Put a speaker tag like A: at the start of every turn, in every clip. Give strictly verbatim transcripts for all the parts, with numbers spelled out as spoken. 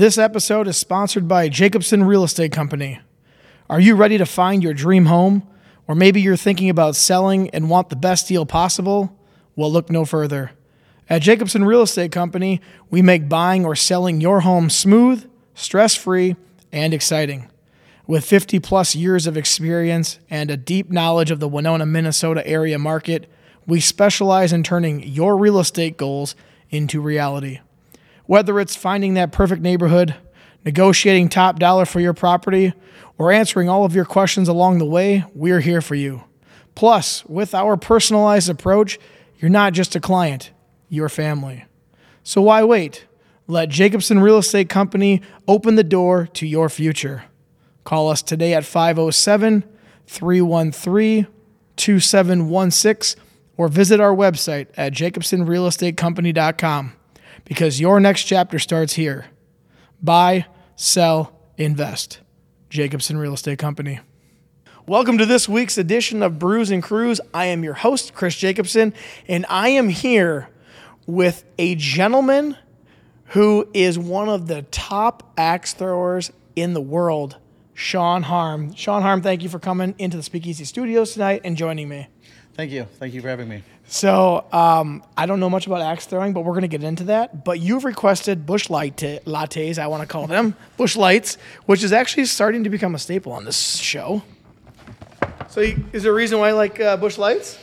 A: This episode is sponsored by Jacobson Real Estate Company. Are you ready to find your dream home? Or maybe you're thinking about selling and want the best deal possible? Well, look no further. At Jacobson Real Estate Company, we make buying or selling your home smooth, stress-free, and exciting. With fifty plus years of experience and a deep knowledge of the Winona, Minnesota area market, we specialize in turning your real estate goals into reality. Whether it's finding that perfect neighborhood, negotiating top dollar for your property, or answering all of your questions along the way, we're here for you. Plus, with our personalized approach, you're not just a client, you're family. So why wait? Let Jacobson Real Estate Company open the door to your future. Call us today at five oh seven, three one three, two seven one six or visit our website at jacobson real estate company dot com. Because your next chapter starts here. Buy, sell, invest. Jacobson Real Estate Company. Welcome to this week's edition of Brews and Crews. I am your host, Chris Jacobson, and I am here with a gentleman who is one of the top axe throwers in the world, Sean Harm. Sean Harm, thank you for coming into the Speakeasy Studios tonight and joining me.
B: Thank you. Thank you for having me.
A: So um, I don't know much about axe throwing, but we're going to get into that. But you've requested Busch Light t- lattes, I want to call them, Busch Lights, which is actually starting to become a staple on this show. So you, is there a reason why you like uh, Busch Lights?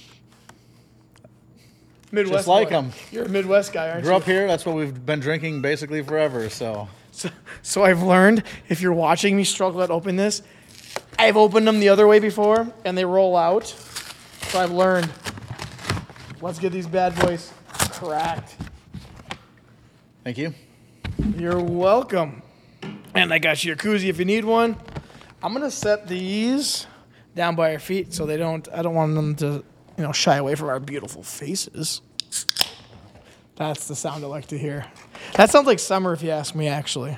A: Midwest
B: Just like
A: boy.
B: them.
A: You're a Midwest guy, aren't
B: Grew
A: you?
B: up here. That's what we've been drinking basically forever. So,
A: so, so I've learned, if you're watching me struggle to open this, I've opened them the other way before, and they roll out. So I've learned. Let's get these bad boys cracked.
B: thank you.
A: You're welcome. And I got you a koozie if you need one. I'm gonna set these down by our feet so they don't. I don't want them to, you know, shy away from our beautiful faces. That's the sound I like to hear. That sounds like summer, if you ask me, actually.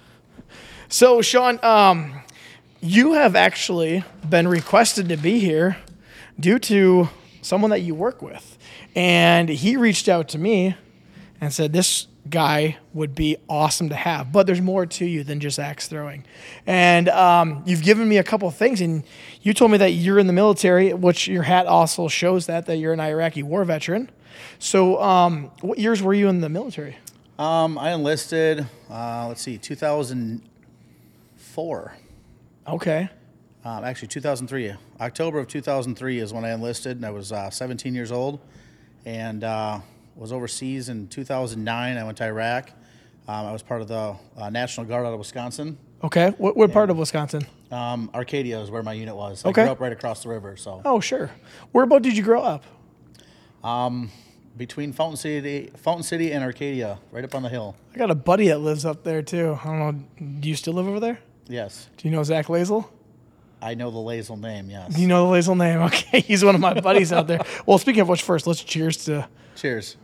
A: So, Sean, um, you have actually been requested to be here due to someone that you work with. And he reached out to me and said, this guy would be awesome to have. But there's more to you than just axe throwing. And um, you've given me a couple of things. And you told me that you're in the military, which your hat also shows that, that you're an Iraqi war veteran. So um, what years were you in the military?
B: Um, I enlisted, uh, let's see, two thousand four.
A: Okay.
B: Um, actually, two thousand three. October of two thousand three is when I enlisted. And I was uh, seventeen years old. And uh, was overseas in two thousand nine. I went to Iraq. Um, I was part of the uh, National Guard out of Wisconsin.
A: Okay. What, what part of Wisconsin?
B: Um, Arcadia is where my unit was.
A: Okay.
B: I grew up right across the river. So.
A: Oh, sure. Where about did you grow up?
B: Um, between Fountain City, Fountain City and Arcadia, right up on the hill.
A: I got a buddy that lives up there, too. I don't know. Do you still live over there?
B: Yes.
A: Do you know Zach Lazel?
B: I know the Lazel name, yes.
A: You know the Lazel name. Okay, he's one of my buddies out there. Well, speaking of which, first, let's cheers to.
B: Cheers.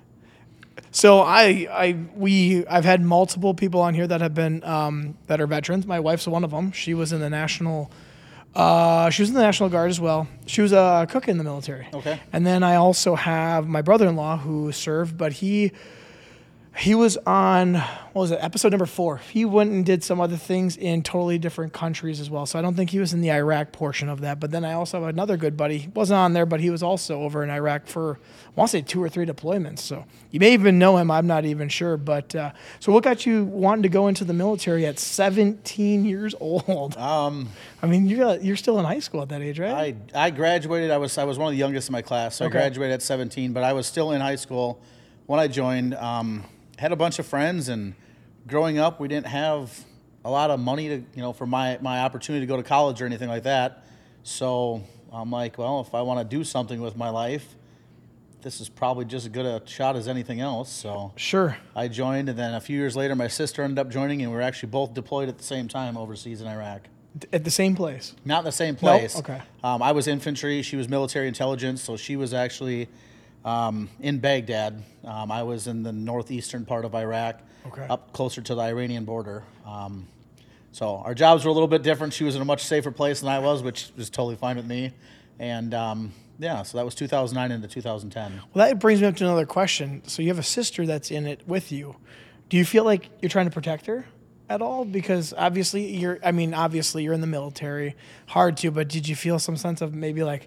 A: So I, I, we, I've had multiple people on here that have been um, that are veterans. My wife's one of them. She was in the national. Uh, she was in the National Guard as well. She was a cook in the military.
B: Okay.
A: And then I also have my brother-in-law who served, but he. He was on, what was it, episode number four. He went and did some other things in totally different countries as well. So I don't think he was in the Iraq portion of that. But then I also have another good buddy. He wasn't on there, but he was also over in Iraq for, I want to say, two or three deployments. So you may even know him. I'm not even sure. But uh, so what got you wanting to go into the military at seventeen years old?
B: Um,
A: I mean, you're, you're still in high school at that age, right?
B: I I graduated. I was I was one of the youngest in my class, so
A: Okay.
B: I graduated at seventeen. But I was still in high school when I joined. Um, had a bunch of friends, and growing up, we didn't have a lot of money to, you know, for my, my opportunity to go to college or anything like that. So I'm like, well, if I want to do something with my life, this is probably just as good a shot as anything else. So
A: Sure.
B: I joined, and then a few years later, my sister ended up joining, and we were actually both deployed at the same time overseas in Iraq.
A: At the same place?
B: Not in the same place.
A: Nope. Okay.
B: Um, I was infantry. She was military intelligence, so she was actually um, in Baghdad. Um, I was in the northeastern part of Iraq,
A: Okay.
B: up closer to the Iranian border. Um, so our jobs were a little bit different. She was in a much safer place than I was, which was totally fine with me. And um, yeah, so that was two thousand nine into two thousand ten.
A: Well, that brings me up to another question. So you have a sister that's in it with you. Do you feel like you're trying to protect her at all? Because obviously you're, I mean, obviously you're in the military, hard to, but did you feel some sense of maybe like,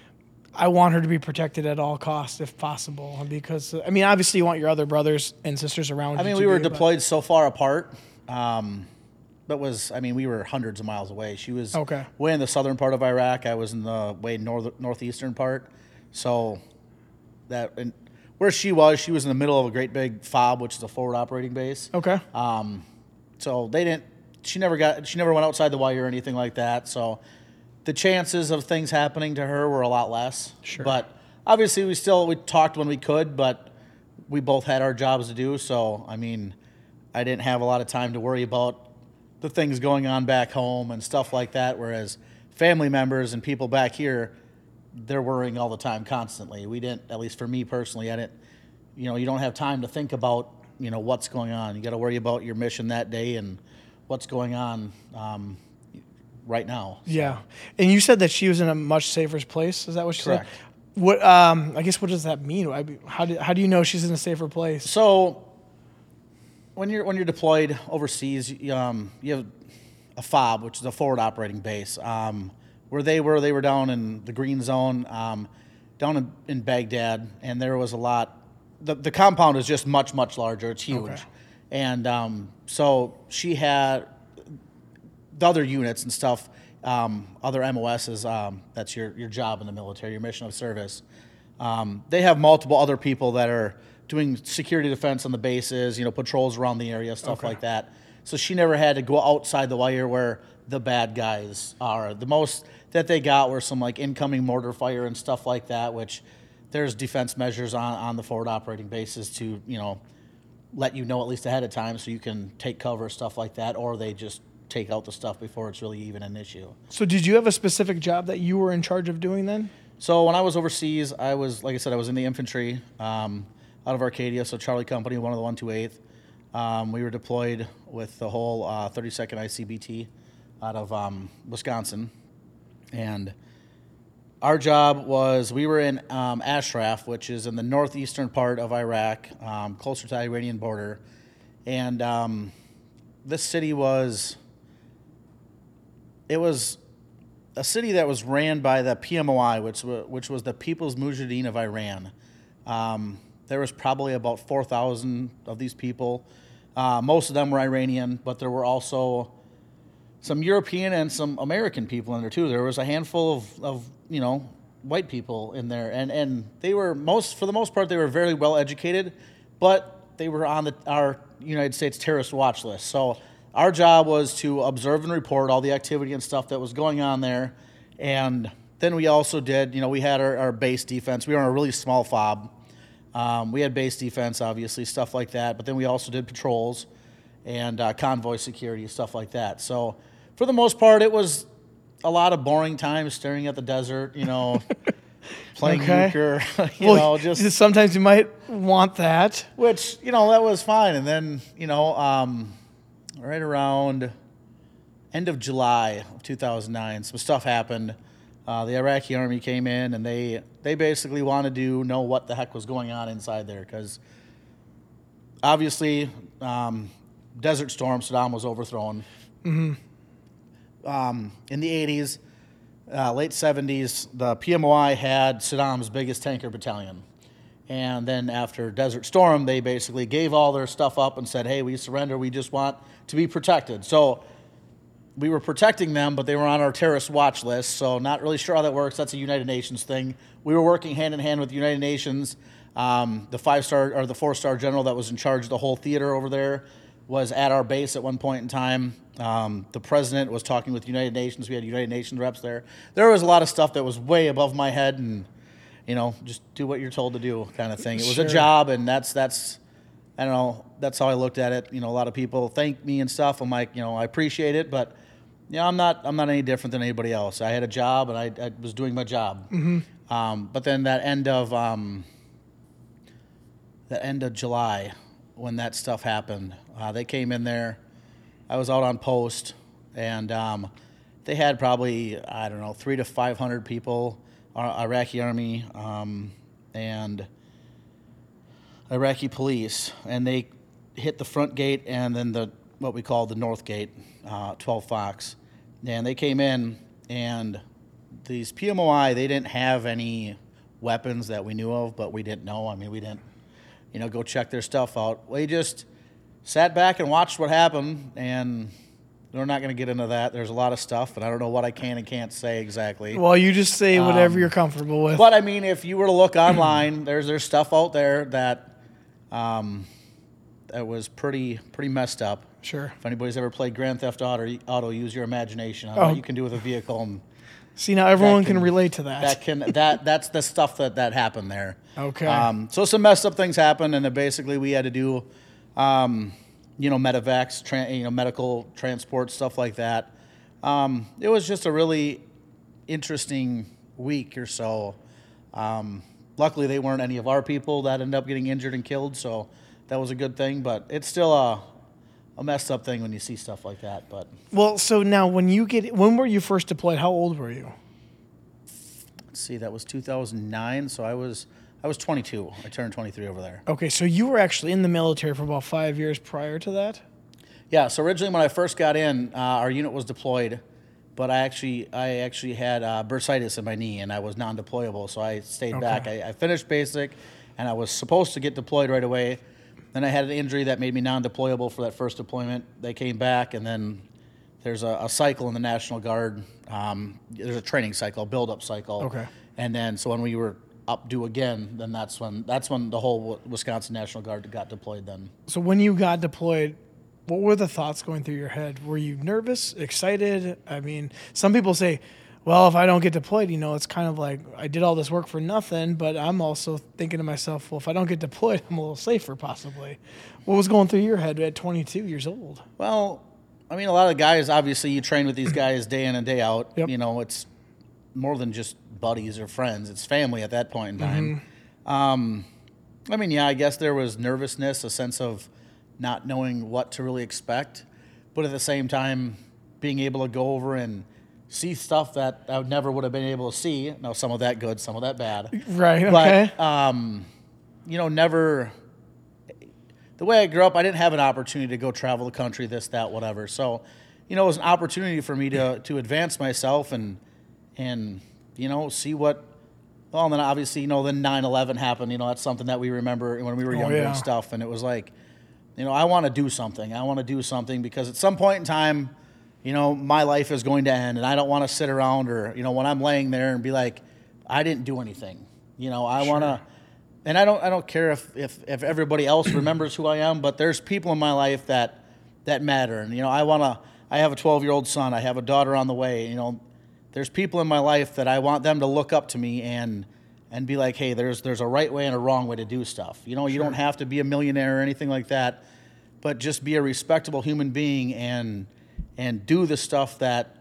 A: I want her to be protected at all costs if possible? Because, I mean, obviously you want your other brothers and sisters around.
B: I mean, we were deployed so far apart, um, but was, I mean, we were hundreds of miles away. She was
A: okay.
B: way in the southern part of Iraq. I was in the way north, northeastern part. So that, and where she was, she was in the middle of a great big FOB, which is a forward operating base.
A: Okay.
B: Um, so they didn't, she never got, she never went outside the wire or anything like that. So the chances of things happening to her were a lot less.
A: Sure.
B: But obviously we still, we talked when we could, but we both had our jobs to do. So, I mean, I didn't have a lot of time to worry about the things going on back home and stuff like that. Whereas family members and people back here, they're worrying all the time, constantly. We didn't, at least for me personally, I didn't, you know, you don't have time to think about, you know, what's going on. You got to worry about your mission that day and what's going on um, right now. So.
A: Yeah. And you said that she was in a much safer place. Is that what you
B: Correct.
A: said? What, um, I guess, what does that mean? I, how do, how do you know she's in a safer place?
B: So when you're, when you're deployed overseas, you, um, you have a FOB, which is a forward operating base. Um, Where they were, they were down in the green zone, um, down in, in Baghdad, and there was a lot. The, the compound is just much, much larger. It's huge.
A: Okay.
B: And um, so she had the other units and stuff, um, other M O Ss, um, that's your, your job in the military, your mission of service. Um, they have multiple other people that are doing security defense on the bases, you know, patrols around the area, stuff
A: Okay.
B: like that. So she never had to go outside the wire where the bad guys are. The most that they got were some like incoming mortar fire and stuff like that, which there's defense measures on, on the forward operating bases to, you know, let you know at least ahead of time so you can take cover, stuff like that, or they just take out the stuff before it's really even an issue.
A: So did you have a specific job that you were in charge of doing then?
B: So when I was overseas, I was, like I said, I was in the infantry um, out of Arcadia, so Charlie Company, one of the one twenty-eighth. Um, we were deployed with the whole uh, thirty-second I C B T out of um, Wisconsin. And our job was, we were in um, Ashraf, which is in the northeastern part of Iraq, um, closer to the Iranian border. And um, this city was, it was a city that was ran by the P M O I, which, which was the People's Mujahideen of Iran. Um, there was probably about four thousand of these people. Uh, most of them were Iranian, but there were also some European and some American people in there too. There was a handful of, of you know, white people in there, and, and they were most, for the most part, they were very well educated, but they were on the our United States terrorist watch list. So our job was to observe and report all the activity and stuff that was going on there, and then we also did, you know, we had our, our base defense. We were on a really small FOB. Um, we had base defense, obviously, stuff like that, but then we also did patrols and uh, convoy security, stuff like that. So for the most part, it was a lot of boring time staring at the desert, you know, playing
A: Okay.
B: euchre, you
A: Well,
B: know, just
A: sometimes you might want that.
B: which, you know, that was fine. And then, you know, um, right around end of July of two thousand nine, some stuff happened. Uh, the Iraqi army came in, and they they basically wanted to know what the heck was going on inside there, because obviously, um, Desert Storm, Saddam was overthrown.
A: Mm-hmm.
B: Um, in the eighties, uh, late seventies, the P M O I had Saddam's biggest tanker battalion. And then after Desert Storm, they basically gave all their stuff up and said, hey, we surrender, we just want to be protected. So we were protecting them, but they were on our terrorist watch list, so not really sure how that works. That's a United Nations thing. We were working hand in hand with the United Nations. Um, the five-star or the four-star general that was in charge of the whole theater over there was at our base at one point in time. Um, the president was talking with United Nations. We had United Nations reps there. There was a lot of stuff that was way above my head, and you know, just do what you're told to do, kind of thing. It was
A: Sure.
B: a job, and that's that's. I don't know. That's how I looked at it. You know, a lot of people thank me and stuff. I'm like, you know, I appreciate it, but you know, I'm not. I'm not any different than anybody else. I had a job, and I, I was doing my job.
A: Mm-hmm.
B: Um, but then that end of um, the end of July, when that stuff happened, uh, they came in there. I was out on post, and um, they had probably I don't know three to five hundred people, uh, Iraqi army, um, and Iraqi police, and they hit the front gate and then the what we call the north gate, uh, twelve Fox. And they came in, and these P M O I, they didn't have any weapons that we knew of, but we didn't know. I mean, we didn't, you know, go check their stuff out. We just sat back and watched what happened, and we're not going to get into that. There's a lot of stuff, and I don't know what I can and can't say exactly.
A: Well, you just say whatever
B: Um,
A: you're comfortable with.
B: But I mean, if you were to look online, there's there's stuff out there that um, that was pretty pretty messed up.
A: Sure.
B: If anybody's ever played Grand Theft Auto, Auto use your imagination on
A: Oh.
B: what you can do with a vehicle. And
A: See, now everyone
B: that
A: can,
B: can-
A: relate to that.
B: that can that that's the stuff that that happened there.
A: Okay.
B: Um, so some messed up things happened, and then basically we had to do, um, you know, medevacs, tra- you know, medical transport, stuff like that. Um, it was just a really interesting week or so. Um, luckily, they weren't any of our people that ended up getting injured and killed, so that was a good thing. But it's still a a messed up thing when you see stuff like that. But
A: Well, so now when you get, when were you first deployed? How old were you?
B: let's see, that was two thousand nine, so I was I was twenty-two. I turned twenty-three over there.
A: Okay, so you were actually in the military for about five years prior to that?
B: Yeah, so originally when I first got in, uh, our unit was deployed, but I actually I actually had uh, bursitis in my knee, and I was non-deployable, so I stayed
A: Okay.
B: back. I, I finished basic, and I was supposed to get deployed right away. Then I had an injury that made me non-deployable for that first deployment. They came back, and then there's a, a cycle in the National Guard. Um, there's a training cycle, build-up cycle.
A: Okay.
B: And then so when we were up due again, then that's when that's when the whole Wisconsin National Guard got deployed. Then.
A: So when you got deployed, what were the thoughts going through your head? Were you nervous, excited? I mean, some people say, well, if I don't get deployed, you know, it's kind of like I did all this work for nothing, but I'm also thinking to myself, well, if I don't get deployed, I'm a little safer possibly. What was going through your head at twenty-two years old?
B: Well, I mean, a lot of guys, obviously, you train with these guys day in and day out.
A: Yep.
B: You know, it's more than just buddies or friends. It's family at that point in time. Um, I mean, yeah, I guess there was nervousness, a sense of not knowing what to really expect. But at the same time, being able to go over and see stuff that I never would have been able to see. Now, some of that good, some of that bad.
A: Right, okay.
B: But, um, you know, never... The way I grew up, I didn't have an opportunity to go travel the country, this, that, whatever. So, you know, it was an opportunity for me to to advance myself and, and you know, see what... Well, and then obviously, you know, then nine eleven happened. You know, that's something that we remember when we were
A: Oh,
B: younger
A: yeah.
B: and stuff. And it was like, you know, I want to do something. I want to do something because at some point in time, you know, my life is going to end, and I don't want to sit around or, you know, when I'm laying there and be like, I didn't do anything. You know, I want to... And I don't I don't care if, if, if everybody else remembers who I am, but there's people in my life that that matter. And, you know, I want to, I have a twelve-year-old son. I have a daughter on the way. You know, there's people in my life that I want them to look up to me and and be like, hey, there's there's a right way and a wrong way to do stuff. You know, you don't have to be a millionaire or anything like that, but just be a respectable human being and and do the stuff that,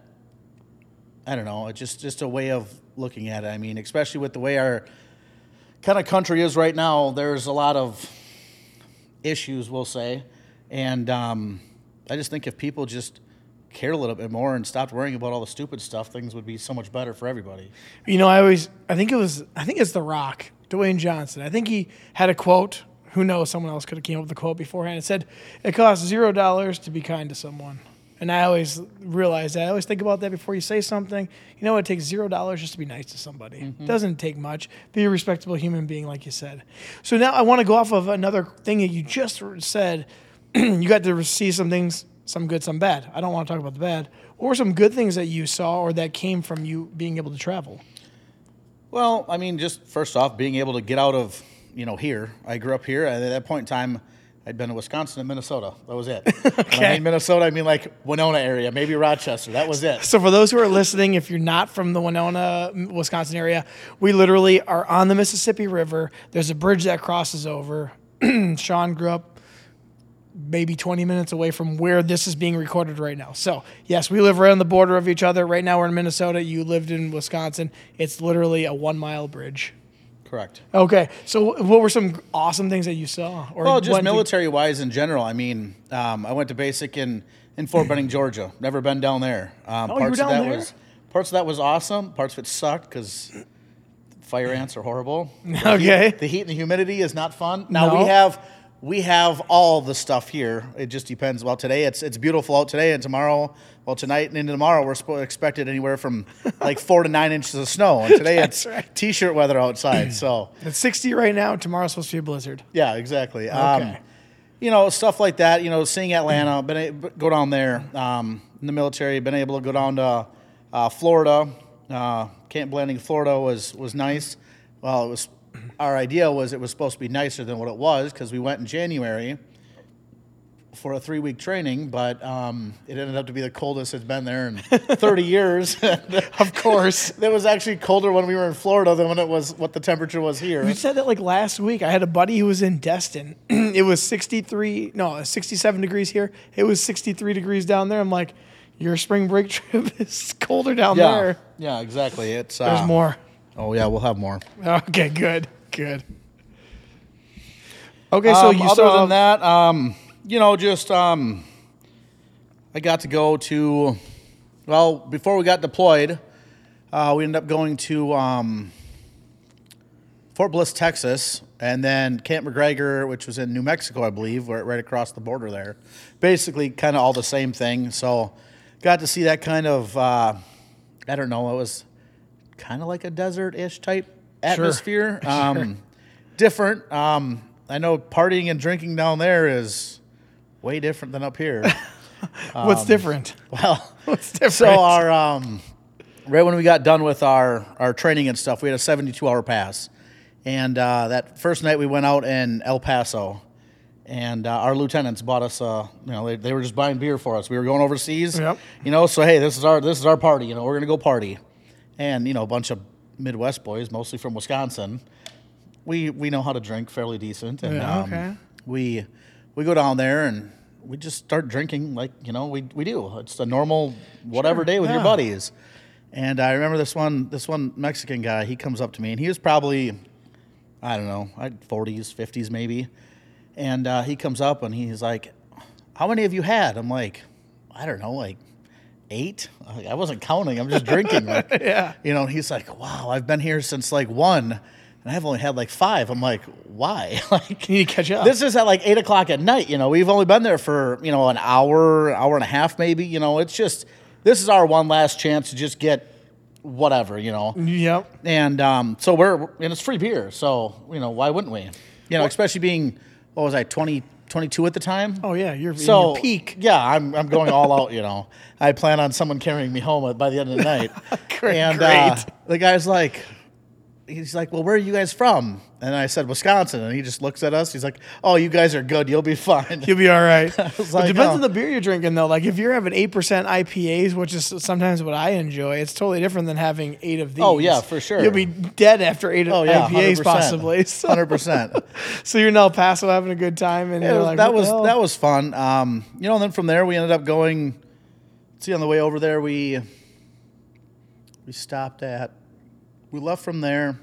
B: I don't know, it's just, just a way of looking at it. I mean, especially with the way our kind of country is right now, there's a lot of issues, we'll say. And um, I just think if people just care a little bit more and stopped worrying about all the stupid stuff, things would be so much better for everybody.
A: You know, I always, I think it was, I think it's The Rock, Dwayne Johnson. I think he had a quote. Who knows? Someone else could have came up with the quote beforehand. It said, "It costs zero dollars to be kind to someone." And I always realize that. I always think about that before you say something. You know, it takes zero dollars just to be nice to somebody.
B: Mm-hmm.
A: It doesn't take much. Be a respectable human being, like you said. So now I want to go off of another thing that you just said. You got to see some things, some good, some bad. I don't want to talk about the bad. What were some good things that you saw or that came from you being able to travel?
B: Well, I mean, just first off, being able to get out of, you know, here. I grew up here. At that point in time, I'd been to Wisconsin and Minnesota. That was it.
A: Okay.
B: When I mean Minnesota, I mean like Winona area, maybe Rochester. That was it.
A: So for those who are listening, if you're not from the Winona, Wisconsin area, we literally are on the Mississippi River. There's a bridge that crosses over. Sean grew up maybe twenty minutes away from where this is being recorded right now. So yes, we live right on the border of each other. Right now we're in Minnesota. You lived in Wisconsin. It's literally a one mile bridge.
B: Correct.
A: Okay. So what were some awesome things that you saw? Or
B: Well, just
A: went to-
B: military-wise in general. I mean, um, I went to basic in, in Fort Benning, Georgia. Never been down there. Um,
A: Oh, you were
B: parts
A: down
B: of that
A: there?
B: was parts of that was awesome. Parts of it sucked because fire ants are horrible. The
A: Okay.
B: Heat, the heat and the humidity is not fun. Now
A: No.
B: we have we have all the stuff here. It just depends. Well, today it's it's beautiful out today, and tomorrow, well, tonight and into tomorrow, we're spo- expected anywhere from like four to nine inches of snow. And today it's
A: right.
B: t-shirt weather outside. So
A: It's sixty right now. Tomorrow's supposed to be a blizzard.
B: yeah, exactly.
A: Okay.
B: Um, you know, stuff like that. You know, seeing Atlanta, been a, go down there um, in the military. Been able to go down to uh, Florida. Uh, Camp Blanding, Florida was was nice. Well, it was. Our idea was it was supposed to be nicer than what it was because we went in January for a three-week training, but um, it ended up to be the coldest it's been there in thirty years.
A: Of course.
B: It was actually colder when we were in Florida than when it was what the temperature was here.
A: You said that like last week. I had a buddy who was in Destin. It was sixty-three, no, sixty-seven degrees here. It was sixty-three degrees down there. I'm like, your spring break trip is colder down
B: yeah,
A: there.
B: yeah, exactly. It's
A: There's
B: uh,
A: more.
B: Oh yeah, we'll have more.
A: Okay, good, good. Okay, so
B: Um,
A: you
B: other
A: saw
B: than that, um, you know, just um, I got to go to. Well, before we got deployed, uh, we ended up going to um, Fort Bliss, Texas, and then Camp McGregor, which was in New Mexico, I believe, right right across the border there. Basically, kind of all the same thing. So, got to see that kind of. Uh, I don't know. It was kind of like a desert-ish type atmosphere.
A: Sure.
B: Um,
A: Sure.
B: Different. Um, I know partying and drinking down there is way different than up here.
A: what's
B: um,
A: different?
B: Well,
A: What's different?
B: so our um, right when we got done with our, our training and stuff, we had a seventy-two hour pass. And uh, that first night we went out in El Paso, and uh, our lieutenants bought us. Uh, you know, they, they were just buying beer for us. We were going overseas.
A: Yep.
B: You know, so hey, this is our this is our party. You know, we're gonna go party, and you know, a bunch of Midwest boys, mostly from Wisconsin. We we know how to drink fairly decent, and
A: Yeah,
B: um,
A: okay.
B: we we go down there and we just start drinking like you know we we do. It's a normal whatever
A: Sure,
B: day with your
A: yeah.
B: buddies. And I remember this one this one Mexican guy. He comes up to me, and he was probably I don't know, forties, fifties maybe. And uh, he comes up and he's like, "How many have you had?" I'm like, "I don't know, like eight." I wasn't counting. I'm just drinking. Like,
A: Yeah.
B: You know, and he's like, "Wow, I've been here since like one, and I've only had like five." I'm like, "Why?" Like,
A: You need to catch up.
B: this is at like eight o'clock at night. You know, we've only been there for you know an hour, hour and a half, maybe. You know, it's just this is our one last chance to just get whatever. You know,
A: Yep.
B: and um, so we're and it's free beer, so you know why wouldn't we? You know, especially being what was I twenty, twenty-two at the time.
A: Oh yeah, you're
B: So
A: in your peak.
B: yeah, I'm I'm going all out. You know, I plan on someone carrying me home by the end of the night.
A: Great,
B: and uh,
A: great.
B: the guy's like, he's like, "Well, where are you guys from?" And I said, "Wisconsin." And he just looks at us. He's like, "Oh, you guys are good. You'll be fine."
A: You'll be all right.
B: was
A: It
B: like,
A: depends
B: oh.
A: on the beer you're drinking, though. Like if you're having eight percent I P As, which is sometimes what I enjoy, it's totally different than having eight of these.
B: Oh, yeah, for sure.
A: You'll be dead after eight
B: Oh yeah,
A: I P As possibly. So,
B: hundred percent.
A: so you're in El Paso having a good time, and
B: Yeah,
A: you're
B: it was-
A: like,
B: that
A: what the
B: was
A: hell?
B: that was fun. Um, you know, and then from there we ended up going. See, on the way over there, we we stopped at. We left from there.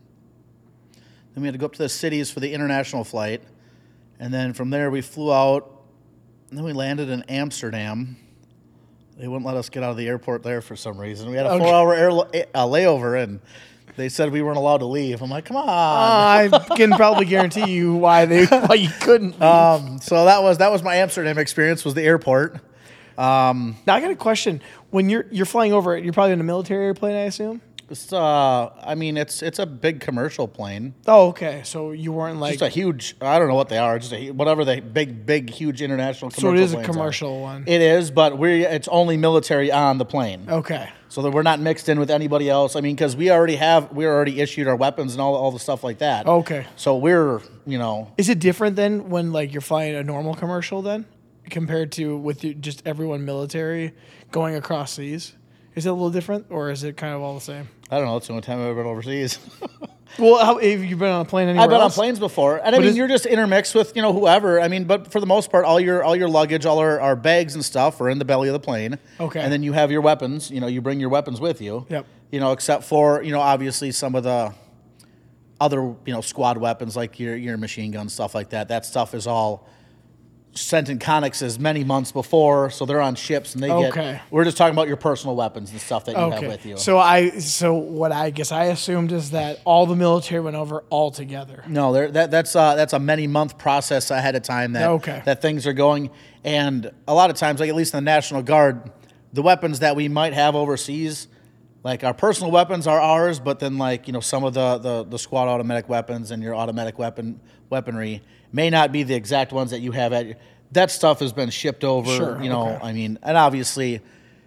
B: Then we had to go up to the cities for the international flight, and then from there we flew out. And then we landed in Amsterdam. They wouldn't let us get out of the airport there for some reason. We had a
A: Okay.
B: four-hour air uh, layover, and they said we weren't allowed to leave. I'm like, come on.
A: I can probably guarantee you why they why you couldn't.
B: Um, so that was that was my Amsterdam experience. Was the airport. Um,
A: Now I got a question. When you're you're flying over it, you're probably in a military airplane, I assume.
B: it's, uh, I mean, it's it's a big commercial plane.
A: Oh, okay. So you weren't like.
B: Just a huge. I don't know what they are. Just a, whatever the big, big, huge international.
A: So
B: Commercial
A: it is a
B: planes are.
A: commercial one.
B: It is, but we it's only military on the plane,
A: Okay.
B: so that we're not mixed in with anybody else. I mean, because we already have we already issued our weapons and all all the stuff like that.
A: Okay.
B: So we're you know
A: Is it different than when like you're flying a normal commercial then, compared to with you, just everyone military going across seas? Is it a little different, or is it kind of all the same?
B: I don't know. It's the only time I've ever been overseas.
A: Well, how, have you been on a plane anywhere
B: I've been
A: else?
B: on planes before, and I
A: But
B: mean,
A: is-
B: you're just intermixed with you know whoever. I mean, but for the most part, all your all your luggage, all our, our bags and stuff are in the belly of the plane.
A: Okay.
B: And then you have your weapons. You know, you bring your weapons with you.
A: Yep.
B: You know, except for you know, obviously some of the other you know squad weapons like your your machine gun stuff like that. That stuff is all sent in connexes many months before, so they're on ships and they
A: Okay.
B: get. We're just talking about your personal weapons and stuff that you have
A: Okay.
B: with you.
A: So I so what I guess I assumed is that all the military went over all together.
B: No, there that that's uh, that's a many month process ahead of time that
A: Okay.
B: that things are going, and a lot of times, like at least in the National Guard, the weapons that we might have overseas, like our personal weapons are ours, but then like you know some of the the, the squad automatic weapons and your automatic weapon weaponry may not be the exact ones that you have at your, that stuff has been shipped over.
A: Sure,
B: you know,
A: okay.
B: I mean, and obviously.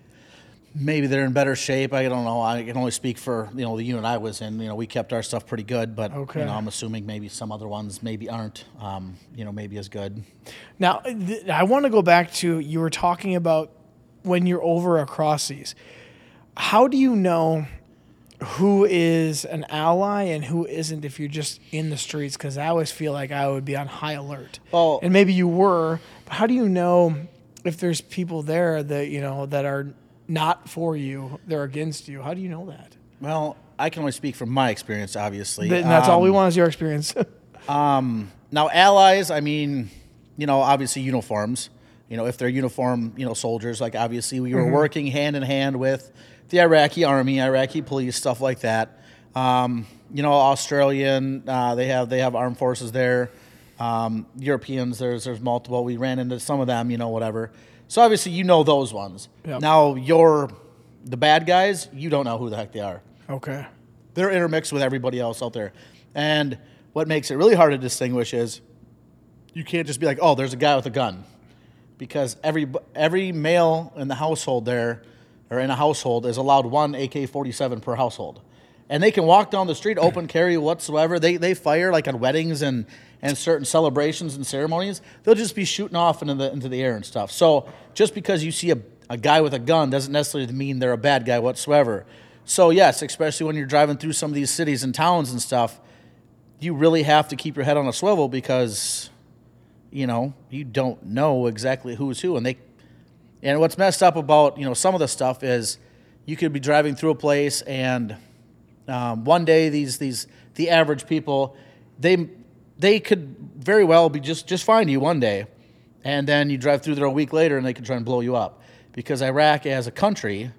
B: Maybe they're in better shape. I don't know. I can only speak for you know the unit I was in. You know, we kept our stuff pretty good, but
A: Okay.
B: you know, I'm assuming maybe some other ones maybe aren't. Um, you know, maybe as good.
A: Now, th- I want to go back to you were talking about when you're over across these. How do you know who is an ally and who isn't if you're just in the streets? Because I always feel like I would be on high alert.
B: Well-
A: and maybe you were. But how do you know if there's people there that you know that are not for you, they're against you? How do you know that?
B: Well, I can only speak from my experience, obviously.
A: Th- And that's all we
B: Um,
A: want is your experience.
B: Now, allies. I mean, you know, obviously uniforms. You know, if they're uniform, you know, soldiers. Like obviously, we were
A: Mm-hmm.
B: working hand in hand with the Iraqi army, Iraqi police, stuff like that. Um, you know, Australian. Uh, they have they have armed forces there. Um, Europeans. There's there's multiple. We ran into some of them. You know, whatever. So obviously, you know those ones.
A: Yep.
B: Now, you're the bad guys. You don't know who the heck they are.
A: Okay.
B: They're intermixed with everybody else out there. And what makes it really hard to distinguish is you can't just be like, oh, there's a guy with a gun. Because every every male in the household there, or in a household, is allowed one A K forty-seven per household. And they can walk down the street, open carry whatsoever. They they fire like on weddings and, and certain celebrations and ceremonies. They'll just be shooting off into the into the air and stuff. So just because you see a, a guy with a gun doesn't necessarily mean they're a bad guy whatsoever. So yes, especially when you're driving through some of these cities and towns and stuff, you really have to keep your head on a swivel because, you know, you don't know exactly who's who. And they and what's messed up about, you know, some of the stuff is you could be driving through a place and um, one day these these the average people, they they could very well be just, just find you one day. And then you drive through there a week later and they could try and blow you up. Because Iraq as a country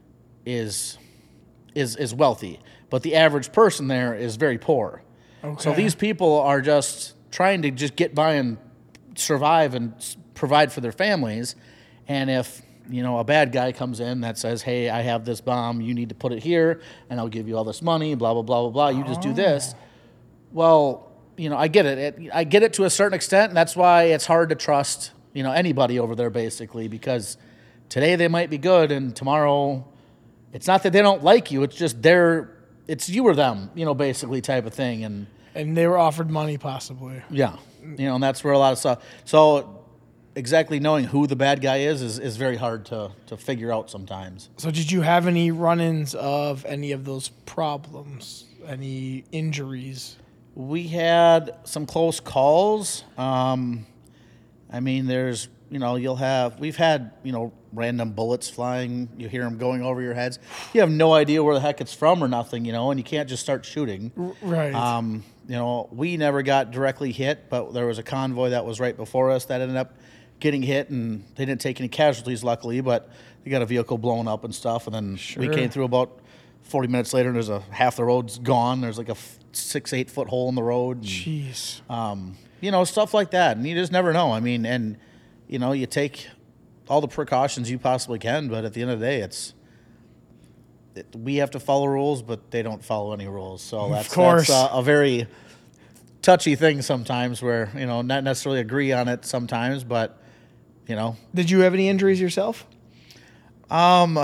B: is is is wealthy. But the average person there is very poor.
A: Okay.
B: So these people are just trying to just get by and survive and s- provide for their families. And if, you know, a bad guy comes in that says, hey, I have this bomb, you need to put it here, and I'll give you all this money, blah, blah, blah, blah, blah, you just do this. Well, you know, I get it. it. I get it to a certain extent, and that's why it's hard to trust, you know, anybody over there, basically, because today they might be good, and tomorrow it's not that they don't like you, it's just they're, it's you or them, you know, basically type of thing. And
A: And they were offered money, possibly.
B: yeah, you know, and that's where a lot of stuff. So exactly knowing who the bad guy is is, is very hard to, to figure out sometimes.
A: So, did you have any run-ins of any of those problems? Any injuries?
B: We had some close calls. Um, I mean, there's, you know, you'll have, we've had, you know, random bullets flying. You hear them going over your heads. You have no idea where the heck it's from or nothing, you know, and you can't just start shooting.
A: Right.
B: Um, you know, we never got directly hit, but there was a convoy that was right before us that ended up getting hit, and they didn't take any casualties, luckily, but they got a vehicle blown up and stuff. And then we
A: Sure.
B: came through about forty minutes later, and there's a half the road's gone. There's like a f- six, eight foot hole in the road. And,
A: Jeez.
B: um, you know, stuff like that. And you just never know. I mean, and, you know, you take all the precautions you possibly can, but at the end of the day, it's, it, we have to follow rules, but they don't follow any rules. So that's,
A: course.
B: that's a, a very touchy thing sometimes where, you know, not necessarily agree on it sometimes, but, you know.
A: Did you have any injuries yourself?
B: Um,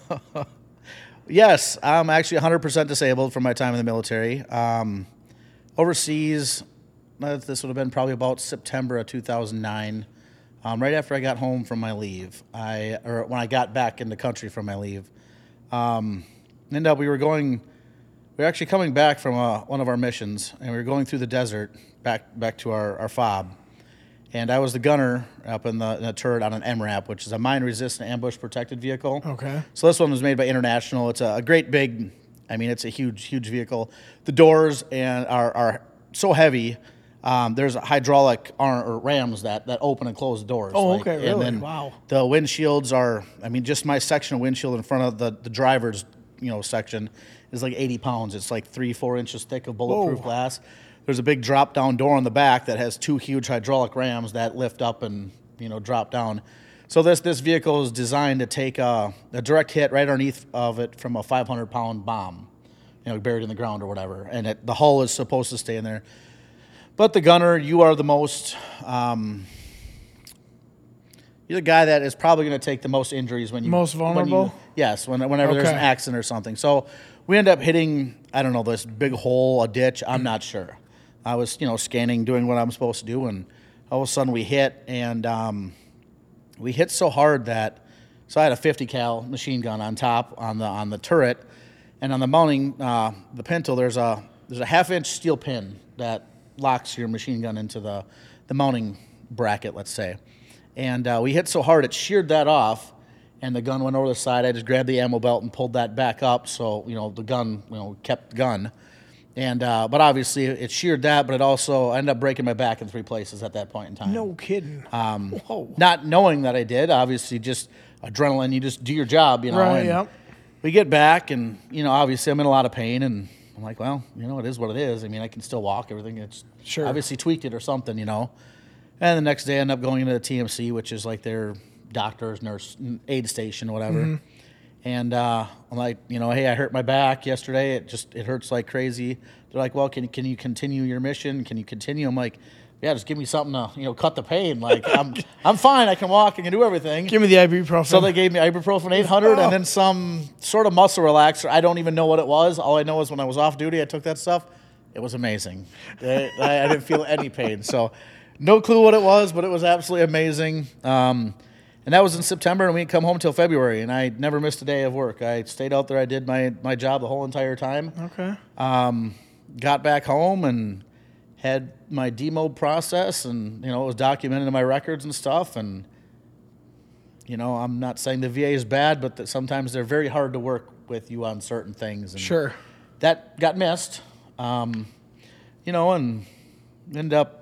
B: yes, I'm actually one hundred percent disabled from my time in the military. Um, overseas, uh, this would have been probably about September of two thousand nine. Um, right after I got home from my leave, I or when I got back in the country from my leave, um, ended up we were going, we were actually coming back from uh, one of our missions, and we were going through the desert back back to our, our fob, and I was the gunner up in the, in the turret on an M RAP, which is a mine-resistant ambush-protected vehicle.
A: Okay.
B: So this one was made by International. It's a, a great big, I mean, it's a huge, huge vehicle. The doors and are, are so heavy, Um, there's hydraulic ar- or rams that, that open and close the doors.
A: Oh,
B: like,
A: okay,
B: and
A: really?
B: then
A: Wow.
B: The windshields are, I mean, just my section of windshield in front of the, the driver's, you know, section is like eighty pounds. It's like three, four inches thick of bulletproof
A: Whoa.
B: glass. There's a big drop down door on the back that has two huge hydraulic rams that lift up and, you know, drop down. So this this vehicle is designed to take a, a direct hit right underneath of it from a five hundred pound bomb, you know, buried in the ground or whatever. And it, the hull is supposed to stay in there. But the gunner, you are the most, um, you're the guy that is probably going to take the most injuries when you.
A: Most vulnerable?
B: When you, yes, when, whenever there's an
A: Okay.
B: accident or something. So we end up hitting, I don't know, this big hole, a ditch. I'm not sure. I was, you know, scanning, doing what I'm supposed to do, and all of a sudden we hit, and um, we hit so hard that, so I had a fifty cal machine gun on top on the on the turret, and on the mounting, uh, the pintle, there's a there's a half inch steel pin that locks your machine gun into the, the mounting bracket, let's say. And uh, we hit so hard it sheared that off, and the gun went over the side. I just grabbed the ammo belt and pulled that back up, so you know the gun, you know, kept the gun. And uh, but obviously it sheared that, but it also I ended up breaking my back in three places at that point in time.
A: No kidding.
B: Um,
A: Whoa.
B: Not knowing that I did, obviously just adrenaline. You just do your job, you know.
A: Right,
B: and
A: yep.
B: We get back, and you know, obviously I'm in a lot of pain, and I'm like, well, you know, it is what it is. I mean, I can still walk. Everything. It's
A: Sure.
B: obviously tweaked it or something, you know. And the next day I end up going into the T M C, which is like their doctor's nurse aid station or whatever.
A: Mm-hmm.
B: And uh, I'm like, you know, hey, I hurt my back yesterday. It just it hurts like crazy. They're like, well, can can you continue your mission? Can you continue? I'm like, yeah, just give me something to, you know, cut the pain. Like I'm I'm fine. I can walk. I can do everything.
A: Give me the ibuprofen.
B: So they gave me ibuprofen eight hundred
A: Oh.
B: and then some sort of muscle relaxer. I don't even know what it was. All I know is when I was off duty, I took that stuff. It was amazing. I, I didn't feel any pain. So no clue what it was, but it was absolutely amazing. Um, and that was in September, and we didn't come home until February, and I never missed a day of work. I stayed out there. I did my, my job the whole entire time.
A: Okay.
B: Um, got back home and had my demo process, and you know it was documented in my records and stuff. And you know, I'm not saying the V A is bad, but that sometimes they're very hard to work with you on certain things. And
A: Sure.
B: that got missed. Um, you know, and ended up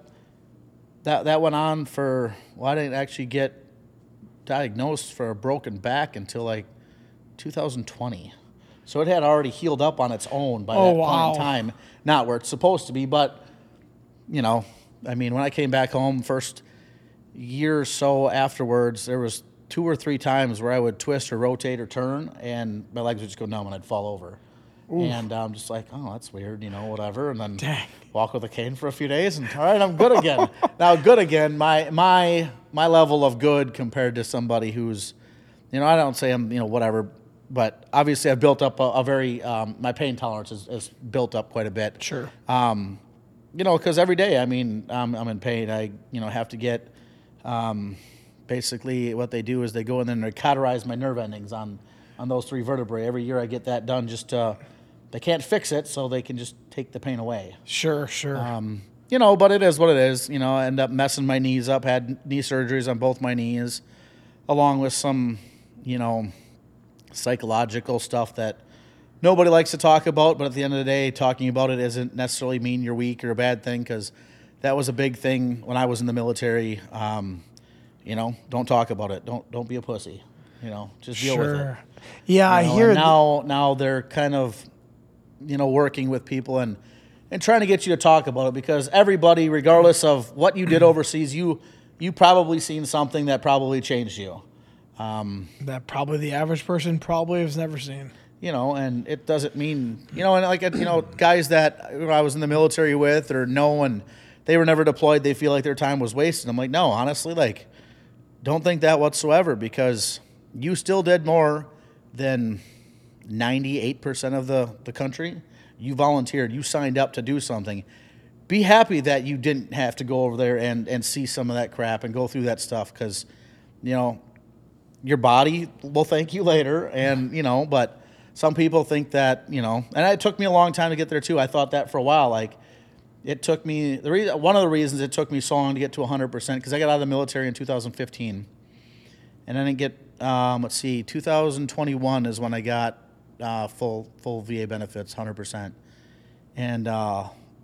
B: that that went on for. Well, I didn't actually get diagnosed for a broken back until like two thousand twenty. So it had already healed up on its own by
A: Oh,
B: that
A: wow.
B: point in time. Not where it's supposed to be, but you know, I mean, when I came back home, first year or so afterwards, there was two or three times where I would twist or rotate or turn, and my legs would just go numb, and I'd fall over. And I'm just like, oh, that's weird, you know, whatever. And then
A: Dang.
B: walk with a cane for a few days, and all right, I'm good again. Now, good again. My my my level of good compared to somebody who's, you know, I don't say I'm, you know, whatever, but obviously I've built up a, a very um, my pain tolerance is, is built up quite a bit.
A: Sure.
B: Um, you know, because every day, I mean, I'm, I'm in pain. I, you know, have to get, um, basically what they do is they go in there and they cauterize my nerve endings on, on those three vertebrae. Every year I get that done just to, they can't fix it, so they can just take the pain away.
A: Sure, sure.
B: Um, you know, but it is what it is. You know, I end up messing my knees up, had knee surgeries on both my knees, along with some, you know, psychological stuff that nobody likes to talk about, but at the end of the day, talking about it doesn't necessarily mean you're weak or a bad thing, because that was a big thing when I was in the military. Um, you know, don't talk about it. Don't don't be a pussy. You know, just deal with it.
A: Sure. Yeah, I
B: You know,
A: hear
B: and
A: th-
B: now now they're kind of, you know, working with people and and trying to get you to talk about it, because everybody, regardless of what you did overseas, you you probably seen something that probably changed you. Um,
A: that probably the average person probably has never seen.
B: you know, and it doesn't mean, you know, and like, you know, guys that I was in the military with or know, and they were never deployed, they feel like their time was wasted. I'm like, no, honestly, like, don't think that whatsoever, because you still did more than ninety-eight percent of the, the country. You volunteered, you signed up to do something. Be happy that you didn't have to go over there and, and see some of that crap and go through that stuff, because, you know, your body will thank you later. And, you know, but some people think that, you know, and it took me a long time to get there too. I thought that for a while. Like, it took me, the reason, one of the reasons it took me so long to get to one hundred percent, because I got out of the military in two thousand fifteen. And I didn't get, um, let's see, two thousand twenty-one is when I got uh, full full V A benefits, one hundred percent. And uh,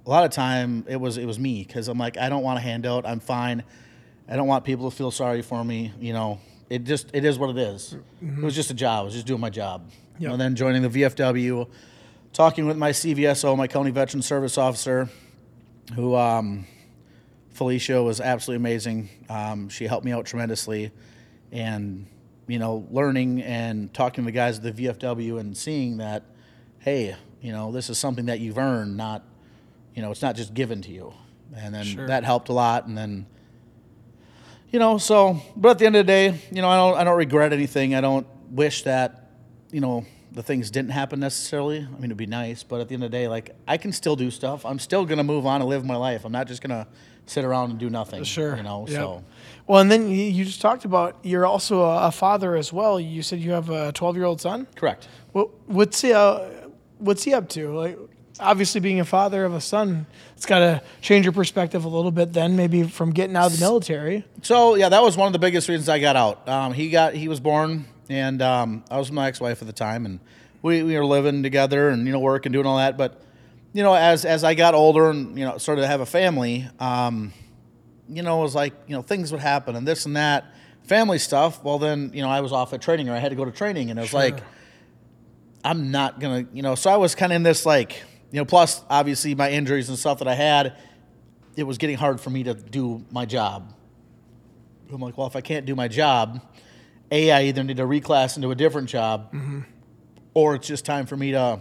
B: a lot of time it was it was me because I'm like I don't want a handout. I'm fine. I don't want people to feel sorry for me. You know, it just it is what it is. Mm-hmm. It was just a job. I was just doing my job. Yep. You know, then joining the V F W, talking with my C V S O, my County Veteran Service Officer, who um, Felicia was absolutely amazing. Um, she helped me out tremendously, and you know, learning and talking to the guys at the V F W and seeing that, hey, you know, this is something that you've earned, not, you know, it's not just given to you. And then sure. that helped a lot. And then, you know, so, but at the end of the day, you know, I don't, I don't regret anything. I don't wish that, you know, the things didn't happen necessarily. I mean, it'd be nice, but at the end of the day, like, I can still do stuff. I'm still going to move on and live my life. I'm not just going to sit around and do nothing.
A: Sure.
B: You know,
A: yep.
B: so.
A: Well, and then you just talked about you're also a father as well. You said you have a twelve-year-old son?
B: Correct.
A: Well, what's he, uh, what's he up to? Like, obviously, being a father of a son, it's got to change your perspective a little bit then, maybe from getting out of the military.
B: So, yeah, that was one of the biggest reasons I got out. Um, he got he was born, and um, I was with my ex-wife at the time, and we, we were living together and, you know, work and doing all that. But, you know, as as I got older and, you know, started to have a family, um, you know, it was like, you know, things would happen and this and that, family stuff. Well, then, you know, I was off at training or I had to go to training, and it was sure. like, I'm not going to, you know, so I was kind of in this, like, you know, plus obviously my injuries and stuff that I had, it was getting hard for me to do my job. I'm like, well, if I can't do my job, A, I either need to reclass into a different job, mm-hmm. or it's just time for me to,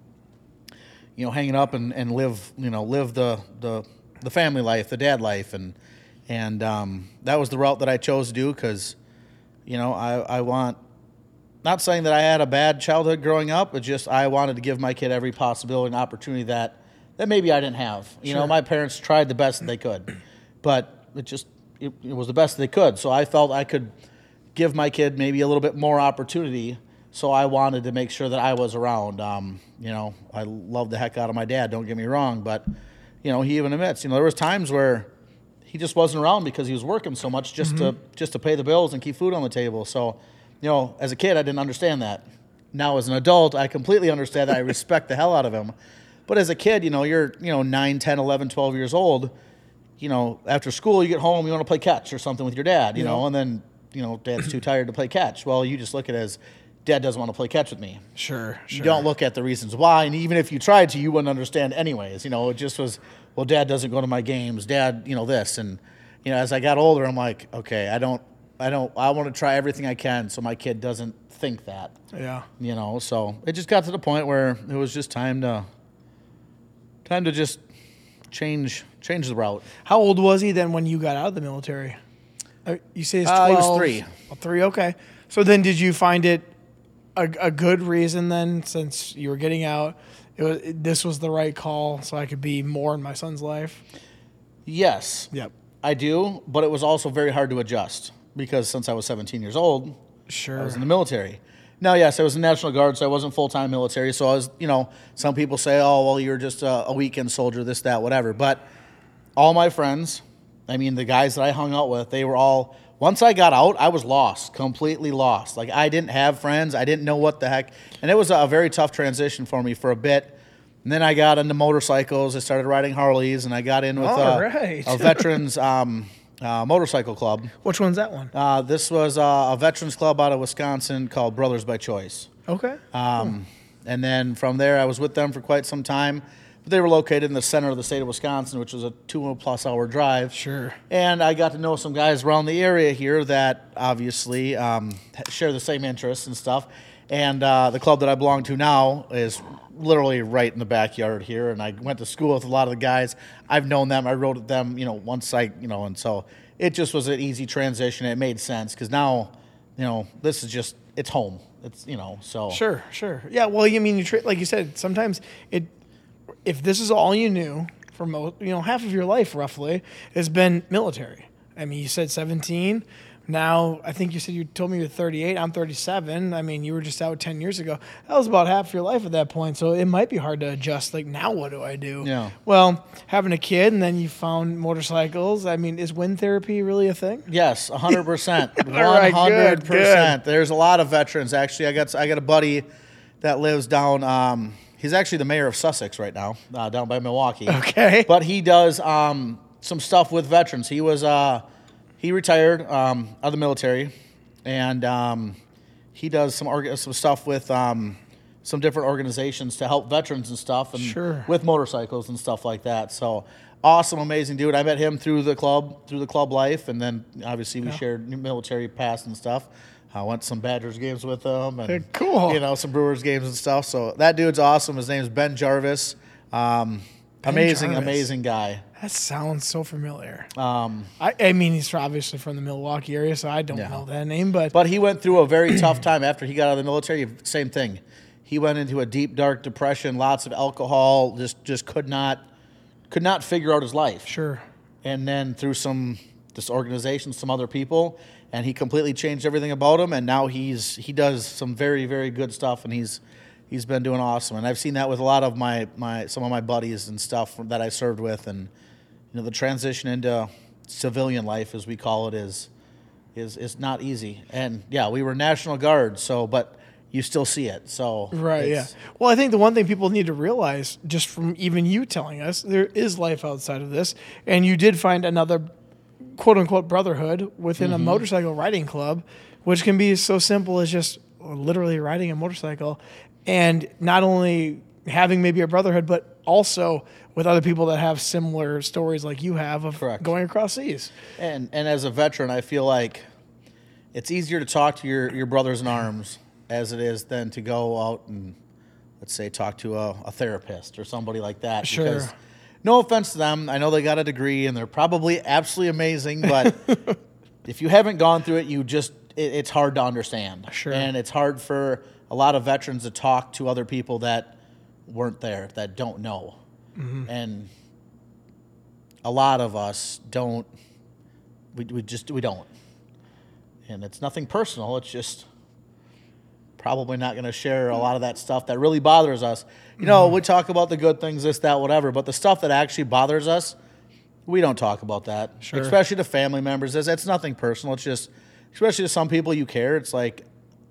B: you know, hang it up and, and live, you know, live the, the, the family life, the dad life. And, and um, that was the route that I chose to do because, you know, I, I want, not saying that I had a bad childhood growing up, but just I wanted to give my kid every possibility and opportunity that, that maybe I didn't have. You sure. know, my parents tried the best that they could, but it just, it, it was the best they could. So I felt I could give my kid maybe a little bit more opportunity. So I wanted to make sure that I was around. Um, you know, I love the heck out of my dad, don't get me wrong, but, you know, he even admits, you know, there was times where he just wasn't around because he was working so much just mm-hmm. to just to pay the bills and keep food on the table. So, you know, as a kid, I didn't understand that. Now, as an adult, I completely understand that. I respect the hell out of him. But as a kid, you know, you're, you know, nine, ten, eleven, twelve years old. You know, after school, you get home, you want to play catch or something with your dad, you yeah. know, and then, you know, dad's too tired to play catch. Well, you just look at it as, dad doesn't want to play catch with me.
A: Sure, sure.
B: You don't look at the reasons why, and even if you tried to, you wouldn't understand anyways. You know, it just was, well, dad doesn't go to my games. Dad, you know, this. And, you know, as I got older, I'm like, okay, I don't, I don't, I want to try everything I can so my kid doesn't think that.
A: Yeah.
B: You know, so it just got to the point where it was just time to, time to just change, change the route.
A: How old was he then when you got out of the military? Uh, you say he's twelve.
B: Uh, he was three.
A: Oh, three, okay. So then did you find it a, a good reason then, since you were getting out, it was, this was the right call so I could be more in my son's life?
B: Yes.
A: Yep.
B: I do, but it was also very hard to adjust because since I was seventeen years old,
A: sure.
B: I was in the military. Now, yes, I was in the National Guard, so I wasn't full-time military. So I was, you know, some people say, oh, well, you're just a, a weekend soldier, this, that, whatever. But all my friends, I mean, the guys that I hung out with, they were all, once I got out, I was lost, completely lost. Like, I didn't have friends. I didn't know what the heck. And it was a very tough transition for me for a bit. And then I got into motorcycles. I started riding Harleys, and I got in with uh,
A: right.
B: a veterans um, uh, motorcycle club.
A: Which one's that one?
B: Uh, this was uh, a veterans club out of Wisconsin called Brothers by Choice.
A: Okay.
B: Um, oh. And then from there, I was with them for quite some time. But they were located in the center of the state of Wisconsin, which was a two-plus hour drive.
A: Sure.
B: And I got to know some guys around the area here that obviously um, share the same interests and stuff. And uh, the club that I belong to now is literally right in the backyard here. And I went to school with a lot of the guys. I've known them. I rode with them, you know, once I, you know, and so it just was an easy transition. It made sense because now, you know, this is just, it's home. It's, you know, so.
A: Sure, sure. Yeah, well, you mean, you tra- like you said, sometimes it, if this is all you knew for, mo- you know, half of your life roughly has been military. I mean, you said seventeen. Now, I think you said you told me you're thirty-eight. I'm thirty-seven. I mean, you were just out ten years ago. That was about half your life at that point. So it might be hard to adjust. Like, now what do I do?
B: Yeah.
A: Well, having a kid and then you found motorcycles. I mean, is wind therapy really a thing?
B: Yes, one hundred percent.
A: All right,
B: one hundred percent.
A: good, good.
B: There's a lot of veterans. Actually, I got I got a buddy that lives down um, he's actually the mayor of Sussex right now, uh, down by Milwaukee.
A: Okay.
B: But he does um, some stuff with veterans. He was uh, he retired um, out of the military, and um, he does some orga- some stuff with um, some different organizations to help veterans and stuff, and
A: Sure.
B: with motorcycles and stuff like that. So awesome, amazing dude. I met him through the club, through the club life, and then obviously we
A: Yeah.
B: shared military past and stuff. I went to some Badgers games with him, and
A: Hey, cool.
B: you know, some Brewers games and stuff. So that dude's awesome. His name's Ben Jarvis. Um,
A: Ben
B: amazing,
A: Jarvis.
B: amazing guy.
A: That sounds so familiar.
B: Um,
A: I, I mean, he's obviously from the Milwaukee area, so I don't
B: Yeah.
A: know that name, but,
B: but he went through a very tough time after he got out of the military. Same thing. He went into a deep, dark depression. Lots of alcohol. Just, just could not, could not figure out his life.
A: sure.
B: And then through some this organization, some other people, and he completely changed everything about him. And now he's he does some very, very good stuff, and he's he's been doing awesome. And I've seen that with a lot of my my some of my buddies and stuff that I served with, and you know the transition into civilian life, as we call it, is is is not easy. And yeah, we were National Guard, so but you still see it. So
A: Right, yeah.
B: it's-
A: Well, I think the one thing people need to realize, just from even you telling us, there is life outside of this, and you did find another quote unquote brotherhood within a motorcycle riding club, which can be so simple as just literally riding a motorcycle, and not only having maybe a brotherhood, but also with other people that have similar stories like you have of
B: Correct.
A: going across seas.
B: And and as a veteran, I feel like it's easier to talk to your, your brothers in arms as it is than to go out and, let's say, talk to a, a therapist or somebody like that.
A: Sure.
B: Because no offense to them, I know they got a degree and they're probably absolutely amazing, but if you haven't gone through it, you just it, it's hard to understand.
A: Sure.
B: And it's hard for a lot of veterans to talk to other people that weren't there, that don't know.
A: Mm-hmm.
B: And a lot of us don't. We we just we don't. And it's nothing personal. It's just probably not going to share a lot of that stuff that really bothers us. You know,
A: Mm-hmm.
B: we talk about the good things, this, that, whatever, but the stuff that actually bothers us, we don't talk about that.
A: Sure.
B: Especially to family members. It's, it's nothing personal. It's just, especially to some people you care, it's like,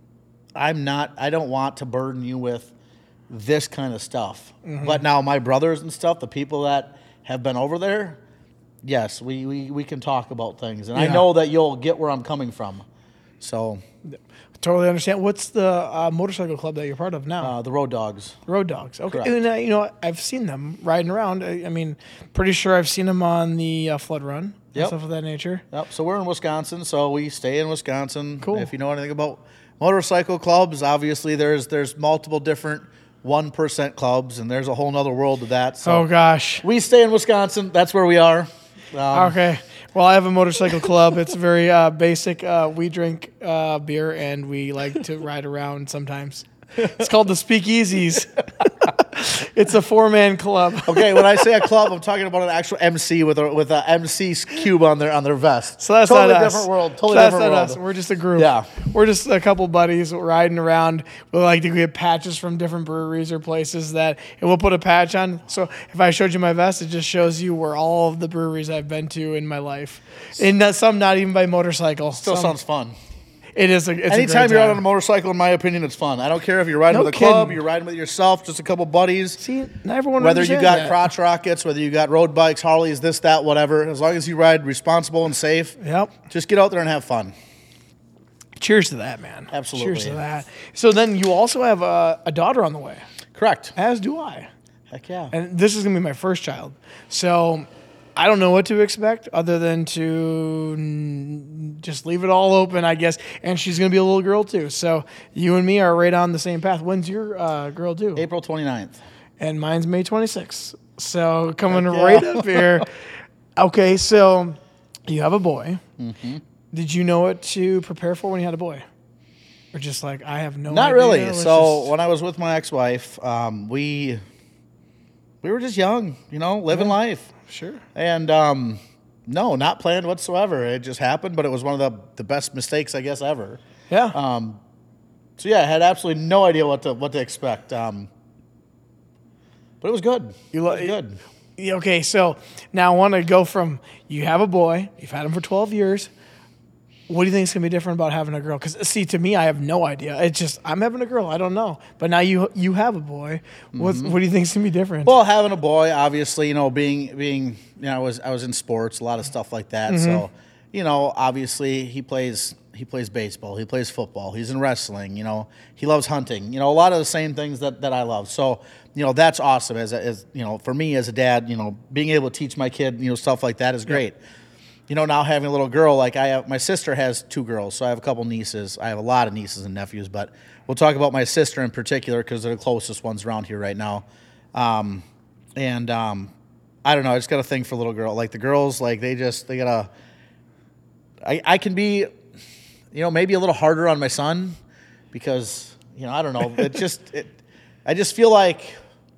B: I'm not, I don't want to burden you with this kind of stuff.
A: Mm-hmm.
B: But now my brothers and stuff, the people that have been over there, yes, we, we, we can talk about things. And I
A: Yeah.
B: know that you'll get where I'm coming from. So,
A: Totally understand. What's the uh, motorcycle club that you're part of now?
B: uh, the Road Dogs.
A: Road Dogs. Okay.
B: Correct.
A: And uh, you know, I've seen them riding around. I, I mean, pretty sure I've seen them on the uh, Flood Run and
B: Yep.
A: stuff of that nature.
B: Yep. So we're in Wisconsin, so we stay in Wisconsin.
A: Cool.
B: If you know anything about motorcycle clubs, obviously there's there's multiple different one percent clubs, and there's a whole nother world to that. So
A: Oh gosh.
B: we stay in Wisconsin. That's where we are. Um,
A: Okay. Well, I have a motorcycle club. It's very uh, basic. Uh, we drink uh, beer and we like to ride around sometimes. It's called the Speakeasies. It's a four-man club.
B: Okay, when I say a club, I'm talking about an actual M C with a with a M C cube on their on their vest.
A: So that's
B: totally
A: not us.
B: different world. Totally
A: So that's
B: different
A: not
B: world.
A: us. We're just a group.
B: Yeah.
A: We're just a couple buddies riding around. We like to get patches from different breweries or places that, and we'll put a patch on. So if I showed you my vest, it just shows you where all of the breweries I've been to in my life, and not, some not even by motorcycle.
B: Still
A: Some-
B: sounds fun.
A: It is. A, it's
B: Anytime
A: a great
B: you're out
A: time.
B: on a motorcycle, in my opinion, it's fun. I don't care if you're riding
A: No
B: with a club,
A: kidding.
B: you're riding with yourself, just a couple buddies.
A: See, not everyone.
B: Whether you
A: understands
B: got
A: that.
B: crotch rockets, whether you got road bikes, Harleys, this, that, whatever, as long as you ride responsible and safe,
A: Yep.
B: just get out there and have fun.
A: Cheers to that, man.
B: Absolutely.
A: Cheers to that. So then you also have a, a daughter on the way,
B: Correct.
A: as do I.
B: Heck yeah.
A: And this is going to be my first child. So I don't know what to expect other than to mm, just leave it all open, I guess. And she's going to be a little girl too. So you and me are right on the same path. When's your uh, girl due?
B: April twenty-ninth.
A: And mine's May twenty-sixth. So coming
B: Heck yeah.
A: right up here. Okay, so you have a boy.
B: Mm-hmm.
A: Did you know what to prepare for when you had a boy? Or just like, I have no
B: Not
A: idea.
B: really.
A: Let's
B: So
A: just-
B: when I was with my ex-wife, um, we we were just young, you know, living
A: Yeah.
B: life.
A: Sure.
B: And um, no, not planned whatsoever. It just happened, but it was one of the, the best mistakes, I guess, ever.
A: Yeah.
B: Um, so yeah, I had absolutely no idea what to what to expect. Um, but it was good.
A: You
B: it
A: lo-
B: was good.
A: Yeah, okay, so now I want to go from you have a boy, you've had him for twelve years. What do you think is gonna be different about having a girl? Because see, to me, I have no idea. It's just I'm having a girl. I don't know. But now you you have a boy. What's
B: Mm-hmm.
A: what do you think is gonna be different?
B: Well, having a boy, obviously, you know, being being you know, I was I was in sports, a lot of stuff like that.
A: Mm-hmm.
B: So, you know, obviously he plays he plays baseball, he plays football, he's in wrestling, you know, he loves hunting, you know, a lot of the same things that, that I love. So, you know, that's awesome as a, as you know, for me as a dad, you know, being able to teach my kid, you know, stuff like that is great. You know, now having a little girl, like I have, my sister has two girls, so I have a couple nieces. I have a lot of nieces and nephews, but we'll talk about my sister in particular because they're the closest ones around here right now. Um, and um, I don't know, I just got a thing for little girl. Like the girls, like they just they gotta. I I can be, you know, maybe a little harder on my son because you know I don't know. It just it, I just feel like,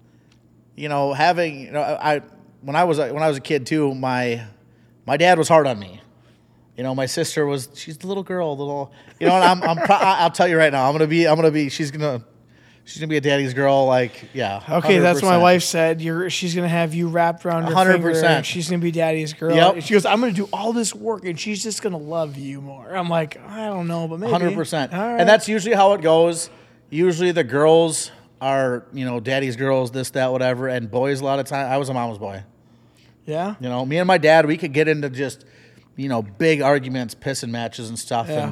B: you know, having you know I when I was a, when I was a kid too, my My dad was hard on me. You know, my sister was, she's the little girl, little, you know, and I'm, I'm pro- I'll tell you right now, I'm going to be, I'm going to be, she's going to, she's going to be a daddy's girl. Like, yeah.
A: Okay,
B: one hundred percent.
A: that's what my wife said. You're she's gonna have you wrapped around her
B: one hundred
A: finger.
B: percent.
A: And she's gonna be daddy's girl.
B: Yep.
A: And she goes, I'm gonna do all this work, and she's just gonna love you more. I'm like, I don't know, but maybe.
B: one hundred percent.
A: All right.
B: And that's usually how it goes. Usually the girls are, you know, daddy's girls, this, that, whatever. And boys, a lot of time, I was a mama's boy.
A: yeah.
B: You know, me and my dad, we could get into just, you know, big arguments, pissing matches and stuff.
A: Yeah.
B: And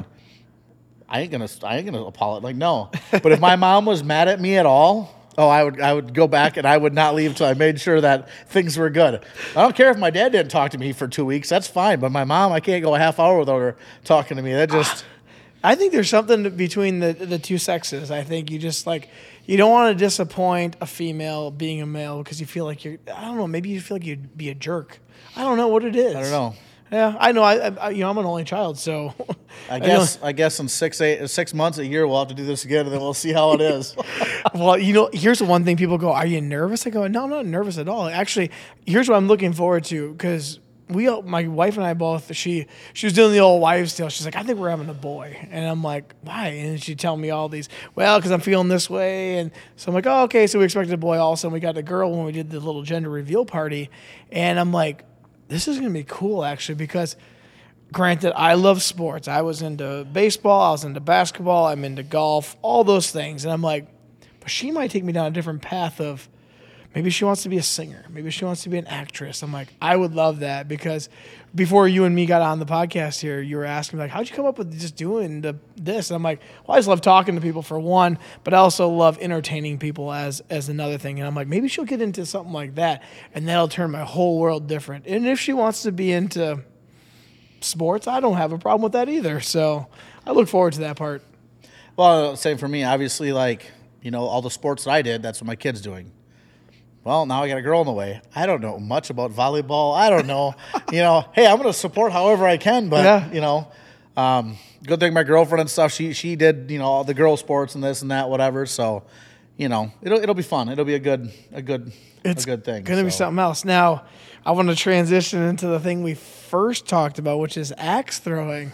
B: I ain't gonna, I ain't gonna apologize. Like, no. But if my mom was mad at me at all, oh, I would, I would go back and I would not leave till I made sure that things were good. I don't care if my dad didn't talk to me for two weeks. That's fine. But my mom, I can't go a half hour without her talking to me. That just.
A: I think there's something between the the two sexes. I think you just like you don't want to disappoint a female being a male because you feel like you're. I don't know. Maybe you feel like you'd be a jerk. I don't know what it is.
B: I don't know.
A: Yeah, I know. I, I you know I'm an only child, so
B: I
A: know-
B: guess I guess in six eight six months a year we'll have to do this again and then we'll see how it is.
A: Well, you know, here's the one thing people go, "Are you nervous?" I go, "No, I'm not nervous at all." Actually, here's what I'm looking forward to because we, all- my wife and I both, she she was doing the old wives' tale. She's like, "I think we're having a boy," and I'm like, "Why?" And she'd tell me all these, well, because I'm feeling this way, and so I'm like, "Oh, okay." So we expected a boy also, and we got a girl when we did the little gender reveal party, and I'm like, "This is gonna be cool actually," because. Granted, I love sports. I was into baseball. I was into basketball. I'm into golf, all those things. And I'm like, but she might take me down a different path of maybe she wants to be a singer. Maybe she wants to be an actress. I'm like, I would love that because before you and me got on the podcast here, you were asking me, like, how'd you come up with just doing the, this? And I'm like, well, I just love talking to people for one, but I also love entertaining people as as another thing. And I'm like, maybe she'll get into something like that, and that'll turn my whole world different. And if she wants to be into sports, I don't have a problem with that either. So I look forward to that part.
B: Well, same for me. Obviously, like, you know, all the sports that I did, that's what my kid's doing. Well, now I got a girl in the way. I don't know much about volleyball. I don't know. you know, hey, I'm going to support however I can, but,
A: Yeah.
B: you know, um, good thing my girlfriend and stuff, she she did, you know, all the girl sports and this and that, whatever. So, you know, it'll it'll be fun. It'll be a good a good
A: It's
B: a good thing.
A: going to be
B: so.
A: something else. Now, I want to transition into the thing we first talked about, which is axe throwing.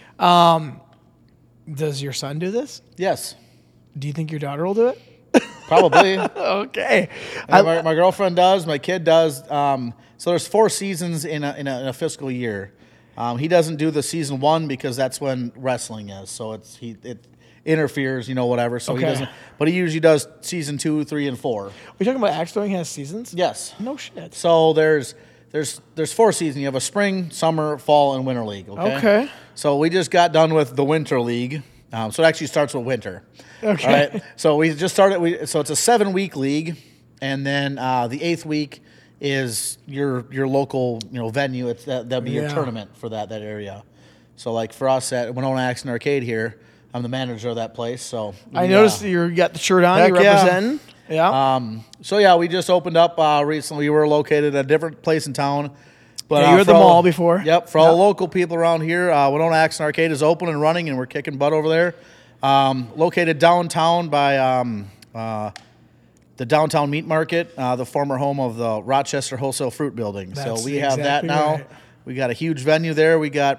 A: Um, does your son do this?
B: Yes,
A: Do you think your daughter will do it?
B: probably.
A: Okay.
B: I, my, my girlfriend does. My kid does. Um, so there's four seasons in a, in a, in a fiscal year. Um, he doesn't do the season one because that's when wrestling is. So it's he it interferes, you know, whatever. So
A: Okay.
B: he doesn't. But he usually does season two, three, and four.
A: We're talking about axe throwing has seasons?
B: Yes.
A: No shit.
B: So there's there's there's four seasons. You have a spring, summer, fall, and winter league. Okay.
A: Okay.
B: So we just got done with the winter league. Um, so it actually starts with winter.
A: Okay.
B: All right. So we just started. We, so it's a seven week league, and then uh, the eighth week is your your local you know venue. It's that that'll be your
A: Yeah.
B: tournament for that that area. So like for us at Winona Axe Arcade here, I'm the manager of that place. So
A: I
B: we,
A: noticed
B: uh,
A: that you got the shirt on.
B: Heck
A: You're
B: yeah.
A: representing. Yeah.
B: um, so yeah, we just opened up uh, recently. We were located at a different place in town. But,
A: Yeah,
B: uh,
A: you were at
B: for
A: the
B: all-
A: mall before.
B: Yep. For all
A: Yep.
B: the local people around here, uh, Winona Axe Arcade is open and running, and we're kicking butt over there. Um, located downtown by um, uh, the downtown meat market, uh, the former home of the Rochester Wholesale Fruit Building.
A: That's
B: so we have that
A: exactly
B: now.
A: right.
B: We got a huge venue there. We got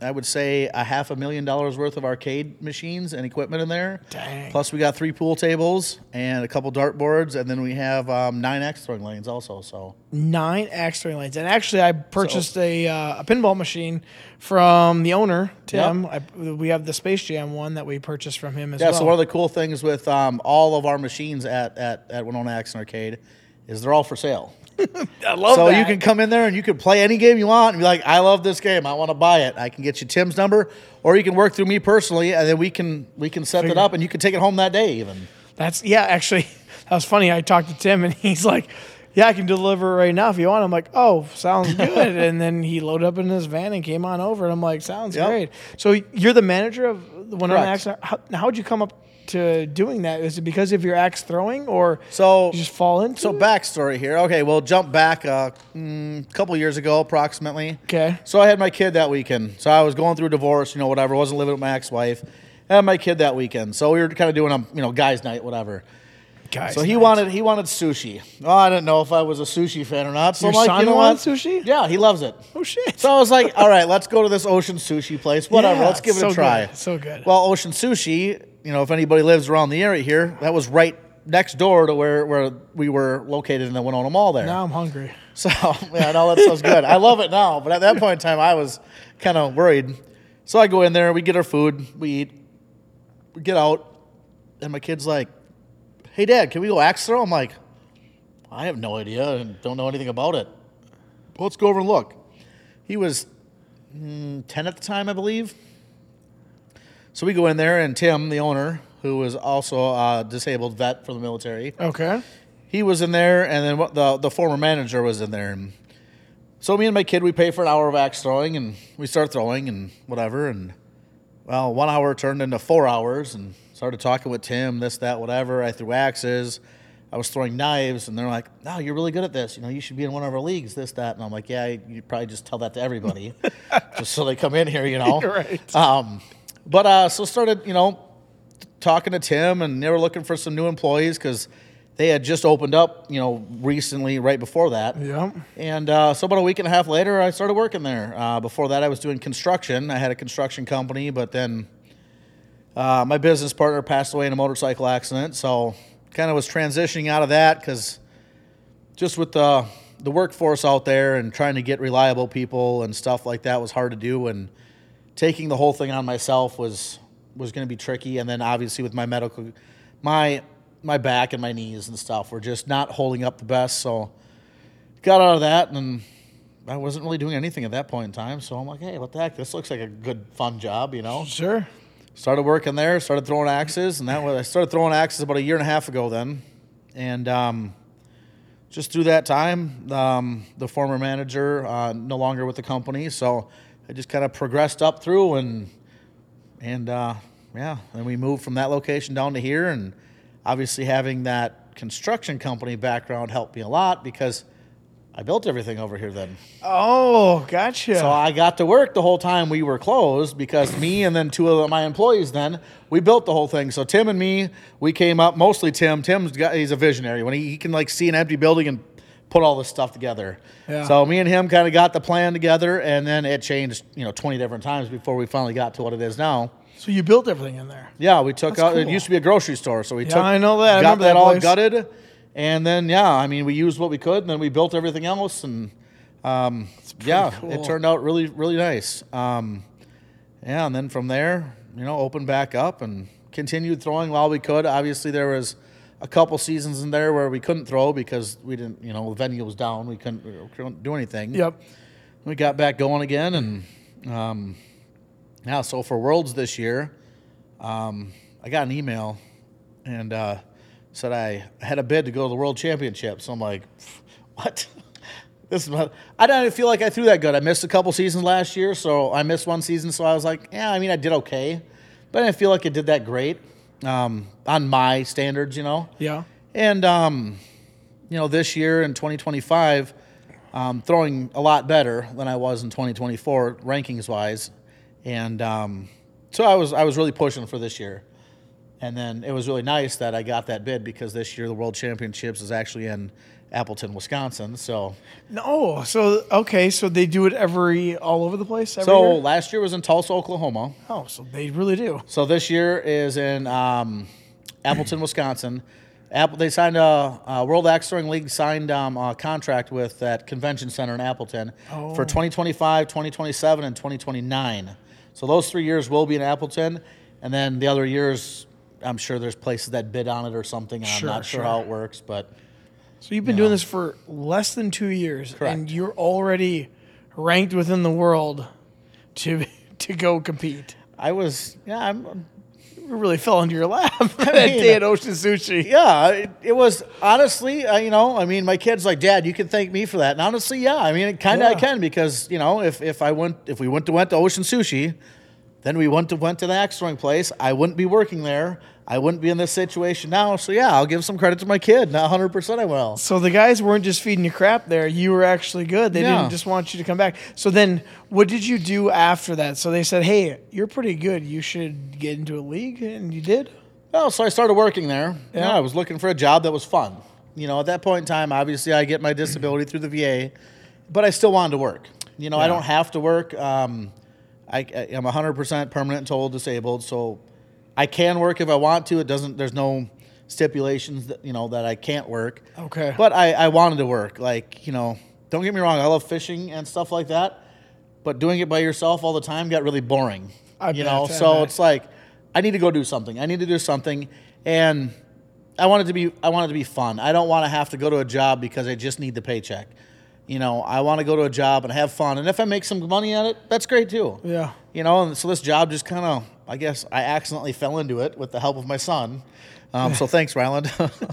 B: I would say a half a million dollars worth of arcade machines and equipment in there.
A: Dang.
B: Plus, we got three pool tables and a couple dart boards, and then we have um, nine axe throwing lanes also. So
A: Nine axe throwing lanes. And actually, I purchased so, a, uh, a pinball machine from the owner, Tim. Yep. I, we have the Space Jam one that we purchased from him as
B: yeah,
A: well.
B: Yeah, so one of the cool things with um, all of our machines at, at, at Winona Axe and Arcade is they're all for sale.
A: I love
B: so
A: that.
B: So you can come in there and you can play any game you want and be like, I love this game. I want to buy it. I can get you Tim's number, or you can work through me personally, and then we can we can set
A: Figure.
B: it up, and you can take it home that day even.
A: That's yeah. Actually, that was funny. I talked to Tim, and he's like, "Yeah, I can deliver right now if you want." I'm like, "Oh, sounds good." And then he loaded up in his van and came on over, and I'm like, "Sounds
B: yep.
A: great." So you're the manager of the Winona
B: Correct.
A: Axe. How how'd you come up to doing that? Is it because of your axe throwing, or
B: so
A: you just fall into
B: so
A: it?
B: backstory here? Okay, we'll jump back a mm, couple years ago, approximately.
A: Okay.
B: So I had my kid that weekend. So I was going through a divorce, you know, whatever. Wasn't living with my ex-wife. I had my kid that weekend. So we were kind of doing a you know guys' night, whatever.
A: Guys,
B: so he
A: night.
B: wanted he wanted sushi. Oh, I didn't know if I was a sushi fan or not. So
A: Your
B: I'm like,
A: son
B: you know
A: wants
B: what?
A: sushi?
B: Yeah, he loves it.
A: Oh shit!
B: So I was like, all right, let's go to this Ocean Sushi place. Whatever,
A: Yeah,
B: let's give it
A: so
B: a try.
A: good, so good.
B: Well, Ocean Sushi, you know, if anybody lives around the area here, that was right next door to where, where we were located in the Winona Mall there.
A: Now I'm hungry.
B: So, yeah, I know that sounds good. I love it now, but at that point in time, I was kind of worried. So I go in there, we get our food, we eat, we get out, and my kid's like, hey, Dad, can we go axe throw? I'm like, I have no idea and don't know anything about it. Let's go over and look. He was mm, ten at the time, I believe. So we go in there, and Tim, the owner, who was also a disabled vet for the military,
A: Okay.
B: he was in there, and then what the, the former manager was in there. And so me and my kid, we pay for an hour of axe throwing, and we start throwing and whatever. And, well, one hour turned into four hours, and started talking with Tim, this, that, whatever. I threw axes. I was throwing knives, and they're like, no, you're really good at this. You know, you should be in one of our leagues, this, that. And I'm like, yeah, you probably just tell that to everybody just so they come in here, you know.
A: Right.
B: Um, but uh, so started, you know, talking to Tim, and they were looking for some new employees because they had just opened up, you know, recently, right before that.
A: Yep.
B: And uh, so about a week and a half later, I started working there. Uh, before that, I was doing construction. I had a construction company, but then uh, my business partner passed away in a motorcycle accident, so kind of was transitioning out of that because just with the the workforce out there and trying to get reliable people and stuff like that was hard to do, and taking the whole thing on myself was was going to be tricky. And then obviously with my medical, my my back and my knees and stuff were just not holding up the best. So got out of that, and I wasn't really doing anything at that point in time. So I'm like, hey, what the heck? This looks like a good, fun job, you know?
A: Sure.
B: Started working there, started throwing axes, and that was, I started throwing axes about a year and a half ago then. And um, just through that time, um, the former manager, uh, no longer with the company, so I just kind of progressed up through, and, and uh, yeah, then we moved from that location down to here, and obviously having that construction company background helped me a lot because I built everything over here then.
A: Oh, gotcha.
B: So I got to work the whole time we were closed because me and then two of my employees then, we built the whole thing. So Tim and me, we came up, mostly Tim. Tim's got, he's a visionary. When he, he can like see an empty building and put all this stuff together.
A: Yeah.
B: So me and him kind of got the plan together, and then it changed, you know, twenty different times before we finally got to what it is now.
A: So you built everything in there.
B: Yeah, we took
A: That's
B: out,
A: cool.
B: it used to be a grocery store. So we
A: Yeah,
B: took,
A: I know that. I
B: got
A: remember
B: that,
A: that
B: all
A: place.
B: gutted. And then, yeah, I mean, we used what we could, and then we built everything else, and um, yeah,
A: cool.
B: it turned out really, really nice. Um, yeah, and then from there, you know, opened back up and continued throwing while we could. Obviously, there was a couple seasons in there where we couldn't throw because we didn't, you know, the venue was down. We couldn't, we couldn't do anything.
A: Yep.
B: We got back going again, and um, yeah, so for Worlds this year, um, I got an email, and uh, said I had a bid to go to the World Championship. So I'm like, what? This is my, I didn't feel like I threw that good. I missed a couple seasons last year, so I missed one season. So I was like, yeah, I mean, I did okay, but I didn't feel like it did that great um, on my standards, you know.
A: Yeah.
B: And um, you know, this year in twenty twenty-five, um, throwing a lot better than I was in twenty twenty-four rankings wise, and um, so I was I was really pushing for this year. And then it was really nice that I got that bid because this year the World Championships is actually in Appleton, Wisconsin. So
A: No, so okay, so they do it every all over the place. Every
B: so
A: year?
B: last year was in Tulsa, Oklahoma.
A: Oh, so they really do.
B: So this year is in um, Appleton, Wisconsin. Apple, they signed a, a World Axe Throwing League signed um, a contract with that convention center in Appleton
A: Oh.
B: for twenty twenty-five, twenty twenty-seven, and twenty twenty-nine. So those three years will be in Appleton, and then the other years, I'm sure there's places that bid on it or something. I'm
A: Sure,
B: not sure,
A: sure.
B: how it works, but
A: So you've been
B: Yeah.
A: doing this for less than two years,
B: Correct.
A: and you're already ranked within the world to to go compete.
B: I was yeah I'm
A: It really fell into your lap that day at Ocean Sushi.
B: yeah it, it was honestly uh, you know I mean my kid's like, Dad, you can thank me for that, and honestly yeah I mean kind of
A: Yeah.
B: I can, because you know if if I went if we went to went to Ocean Sushi, then we went to went to the axe throwing place, I wouldn't be working there. I wouldn't be in this situation now. So yeah, I'll give some credit to my kid. Not one hundred percent I will.
A: So the guys weren't just feeding you crap there. You were actually good. They
B: Yeah.
A: didn't just want you to come back. So then what did you do after that? So they said, hey, you're pretty good. You should get into a league. And you did?
B: Well, so I started working there.
A: Yeah.
B: Yeah, I was looking for a job that was fun. You know, at that point in time, obviously I get my disability through the V A, but I still wanted to work. You know, I
A: Yeah.
B: don't have to work. Um, I, I, I'm one hundred percent permanent and total disabled, so I can work if I want to. It doesn't. There's no stipulations that you know that I can't work.
A: Okay.
B: But I, I wanted to work. Like you know, don't get me wrong. I love fishing and stuff like that. But doing it by yourself all the time got really boring.
A: I
B: you
A: bet,
B: know,
A: I
B: so
A: bet.
B: it's like I need to go do something. I need to do something, and I want it to be. I want it to be fun. I don't want to have to go to a job because I just need the paycheck. You know, I want to go to a job and have fun, and if I make some money at it, that's great too.
A: Yeah.
B: You know, and so this job just kind of, I guess, I accidentally fell into it with the help of my son. Um, so thanks, Ryland.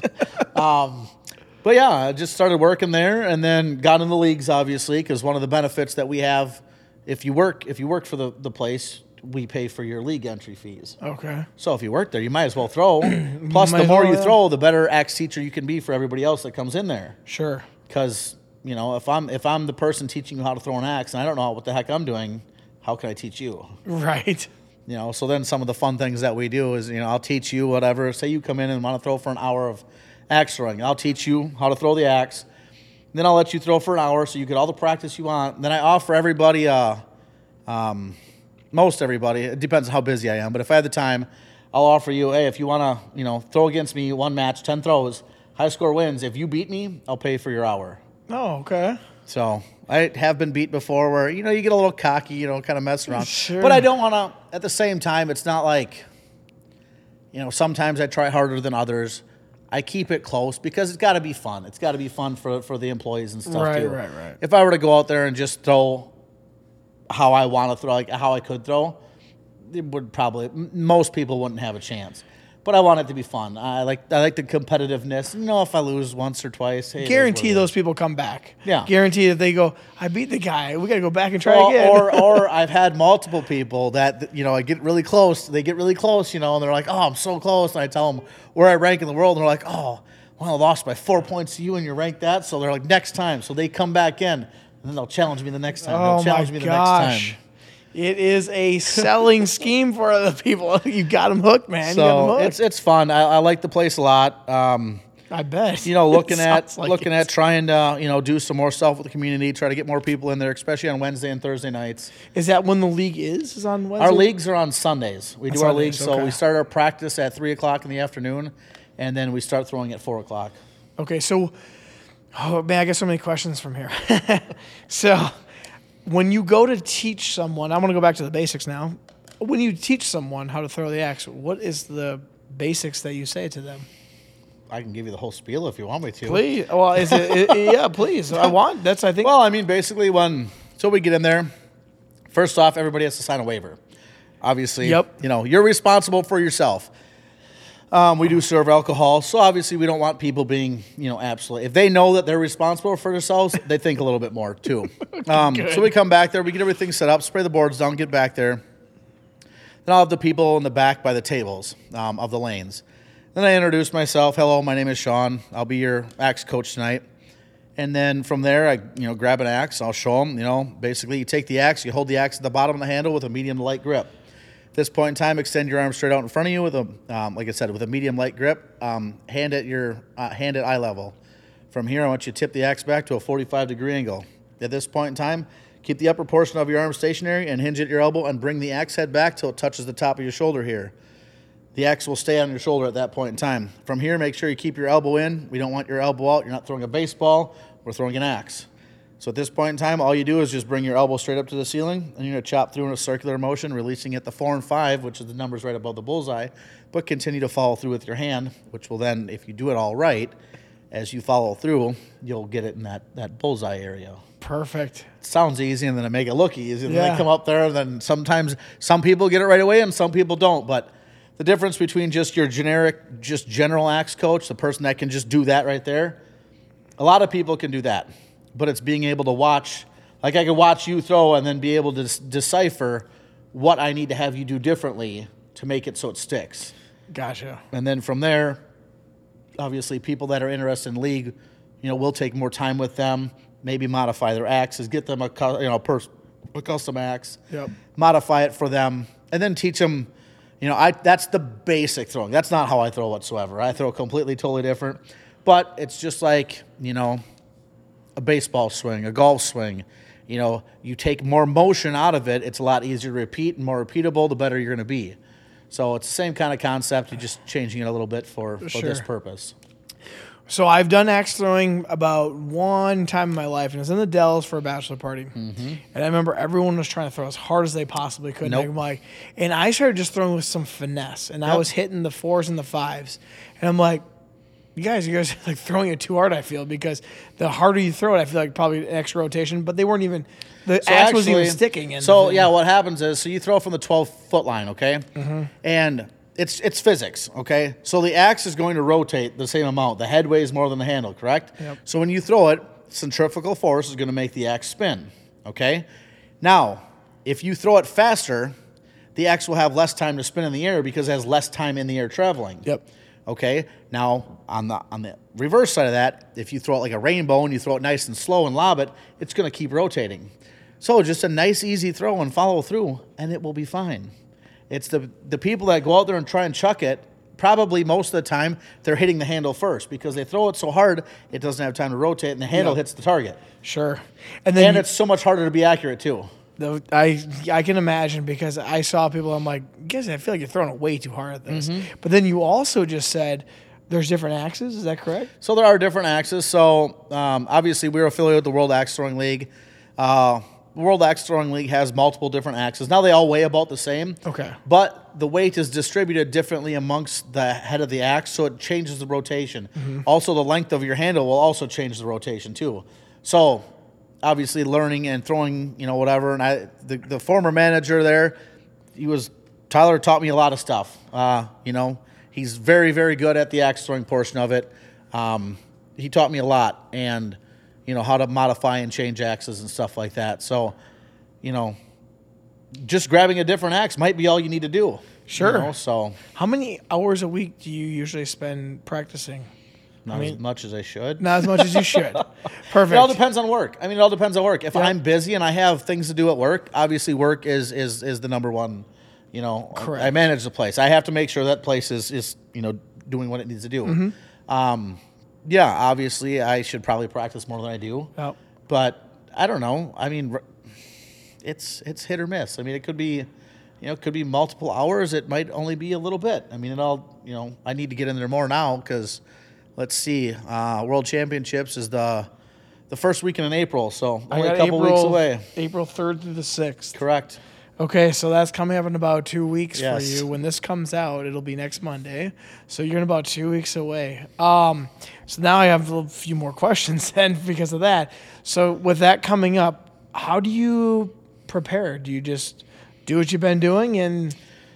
B: um, but yeah, I just started working there, and then got in the leagues, obviously, because one of the benefits that we have, if you work, if you work for the, the place, we pay for your league entry fees.
A: Okay.
B: So if you work there, you might as well throw. Plus,
A: Might
B: the
A: as
B: more
A: well,
B: you
A: yeah.
B: throw, the better axe teacher you can be for everybody else that comes in there.
A: Sure.
B: Because you know, if I'm if I'm the person teaching you how to throw an axe, and I don't know what the heck I'm doing, how can I teach you?
A: Right.
B: You know, so then some of the fun things that we do is, you know, I'll teach you whatever. Say you come in and want to throw for an hour of axe throwing. I'll teach you how to throw the axe. Then I'll let you throw for an hour so you get all the practice you want. Then I offer everybody, uh, um, most everybody, it depends on how busy I am, but if I have the time, I'll offer you, hey, if you want to, you know, throw against me one match, ten throws, high score wins. If you beat me, I'll pay for your hour.
A: Oh, okay.
B: So I have been beat before where, you know, you get a little cocky, you know, kind of mess around.
A: Sure.
B: But I don't want to, at the same time, it's not like, you know, sometimes I try harder than others. I keep it close because it's got to be fun. It's got to be fun for, for the employees and stuff,
A: Right,
B: too.
A: right, right.
B: If I were to go out there and just throw how I want to throw, like how I could throw, it would probably, m- most people wouldn't have a chance. But I want it to be fun. I like I like the competitiveness. You know, if I lose once or twice, hey, it is what
A: Guarantee
B: it is.
A: those people come back.
B: Yeah.
A: Guarantee that they go, I beat the guy. We got to go back and try
B: Or,
A: again.
B: or, or I've had multiple people that, you know, I get really close. They get really close, you know, and they're like, oh, I'm so close. And I tell them where I rank in the world. And they're like, oh, well, I lost by four points to you and you're ranked that. So they're like, next time. So they come back in, and then they'll challenge me the next time.
A: oh,
B: they'll challenge
A: my
B: me the
A: gosh.
B: next time.
A: It is a selling scheme for other people. You got them hooked, man. you got
B: So
A: them hooked.
B: it's it's fun. I, I like the place a lot. Um,
A: I bet.
B: you know, looking
A: It
B: at
A: sounds like
B: looking
A: it.
B: at trying to, you know, do some more stuff with the community, try to get more people in there, especially on Wednesday and Thursday nights.
A: Is that when the league is? Is on Wednesday?
B: Our leagues are on Sundays. We
A: On
B: do our
A: Sundays,
B: leagues, so
A: okay.
B: we start our practice at three o'clock in the afternoon, and then we start throwing at four o'clock.
A: Okay, so, oh man, I get so many questions from here. So, when you go to teach someone, I'm going to go back to the basics now. When you teach someone how to throw the axe, what is the basics that you say to them?
B: I can give you the whole spiel if you want me to.
A: Please, well, is it? it yeah, please. I want. That's I think.
B: Well, I mean, basically, when so we get in there, first off, everybody has to sign a waiver. Obviously,
A: Yep.
B: you know, you're responsible for yourself. Um, we do serve alcohol, so obviously we don't want people being, you know, absolutely. If they know that they're responsible for themselves, they think a little bit more too. Um, so we come back there, we get everything set up, spray the boards down, get back there. Then I'll have the people in the back by the tables um, of the lanes. Then I introduce myself. Hello, my name is Sean. I'll be your axe coach tonight. And then from there, I you know grab an axe. I'll show them. You know, basically, you take the axe, you hold the axe at the bottom of the handle with a medium to light grip. this point in time, extend your arm straight out in front of you with a, um, like I said, with a medium light grip, um, hand at your uh, hand at eye level. From here, I want you to tip the axe back to a forty-five degree angle. At this point in time, keep the upper portion of your arm stationary and hinge at your elbow and bring the axe head back till it touches the top of your shoulder here. The axe will stay on your shoulder at that point in time. From here, make sure you keep your elbow in. We don't want your elbow out. You're not throwing a baseball. We're throwing an axe. So at this point in time, all you do is just bring your elbow straight up to the ceiling, and you're going to chop through in a circular motion, releasing at the four and five, which is the numbers right above the bullseye, but continue to follow through with your hand, which will then, if you do it all right, as you follow through, you'll get it in that, that bullseye area.
A: Perfect.
B: It sounds easy, and then I make it look easy, and
A: Yeah.
B: then they come up there, and then sometimes some people get it right away, and some people don't, but the difference between just your generic, just general axe coach, the person that can just do that right there, a lot of people can do that. But it's being able to watch, like I could watch you throw and then be able to s- decipher what I need to have you do differently to make it so it sticks.
A: Gotcha.
B: And then from there, obviously people that are interested in league, you know, we'll take more time with them, maybe modify their axes, get them a, cu- you know, pers- a custom axe,
A: Yep.
B: modify it for them, and then teach them, you know, I that's the basic throwing. That's not how I throw whatsoever. I throw completely, totally different. But it's just like, you know, a baseball swing, a golf swing. You know, you take more motion out of it, it's a lot easier to repeat and more repeatable, the better you're going to be. So it's the same kind of concept, you're just changing it a little bit for, for
A: Sure.
B: this purpose.
A: So I've done axe throwing about one time in my life, and it was in the Dells for a bachelor party. Mm-hmm. And I remember everyone was trying to throw as hard as they possibly could.
B: Nope.
A: And I'm like, and I started just throwing with some finesse, and I
B: Yep.
A: was hitting the fours and the fives, and I'm like, you guys, you guys are like throwing it too hard. I feel because the harder you throw it, I feel like probably an extra rotation. But they weren't even the
B: So
A: axe wasn't even
B: actually-
A: sticking. In
B: So
A: the thing.
B: yeah, what happens is, so you throw from the twelve foot line, okay,
A: Mm-hmm.
B: and it's it's physics, okay. So the axe is going to rotate the same amount. The head weighs more than the handle, correct?
A: Yep.
B: So when you throw it, centrifugal force is going to make the axe spin, okay. Now, if you throw it faster, the axe will have less time to spin in the air because it has less time in the air traveling.
A: Yep.
B: Okay. Now on the on the reverse side of that, if you throw it like a rainbow and you throw it nice and slow and lob it, it's going to keep rotating. So just a nice, easy throw and follow through, and it will be fine. It's the the people that go out there and try and chuck it. Probably most of the time they're hitting the handle first because they throw it so hard it doesn't have time to rotate, and the handle
A: Yep.
B: hits the target.
A: Sure. And then
B: And
A: you-
B: it's so much harder to be accurate too.
A: The, I I can imagine because I saw people. I'm like, guys, I feel like you're throwing it way too hard at this.
B: Mm-hmm.
A: But then you also just said there's different axes. Is that correct?
B: So there are different axes. So um, obviously we're affiliated with the World Axe Throwing League. Uh, the World Axe Throwing League has multiple different axes. Now they all weigh about the same.
A: Okay.
B: But the weight is distributed differently amongst the head of the axe, so it changes the rotation.
A: Mm-hmm.
B: Also, the length of your handle will also change the rotation too. So obviously learning and throwing, you know, whatever. And I, the, the former manager there, he was, Tyler taught me a lot of stuff. Uh, you know, he's very, very good at the axe throwing portion of it. Um, he taught me a lot and, you know, how to modify and change axes and stuff like that. So, you know, just grabbing a different axe might be all you need to do.
A: Sure.
B: You know, so
A: How many hours a week do you usually spend practicing?
B: not
A: I mean-
B: as much as I should.
A: Not as much as you should. Perfect.
B: It all depends on work. I mean, it all depends on work. If I'm busy and I have things to do at work, obviously work is is is the number one. You know,
A: Correct.
B: I manage the place. I have to make sure that place is is you know doing what it needs to do.
A: Mm-hmm.
B: Um, yeah, obviously I should probably practice more than I do,
A: Oh,
B: but I don't know. I mean, r- it's it's hit or miss. I mean, it could be, you know, it could be multiple hours. It might only be a little bit. I mean, it all you know. I need to get in there more now because. Let's see. Uh, World Championships is the the first weekend in April, so
A: I
B: only
A: got
B: a couple
A: April,
B: weeks away.
A: April third through the sixth.
B: Correct.
A: Okay, so that's coming up in about two weeks
B: Yes.
A: for you. When this comes out, it'll be next Monday. So you're in about two weeks away. Um, so now I have a few more questions then because of that. So with that coming up, how do you prepare? Do you just do what you've been doing and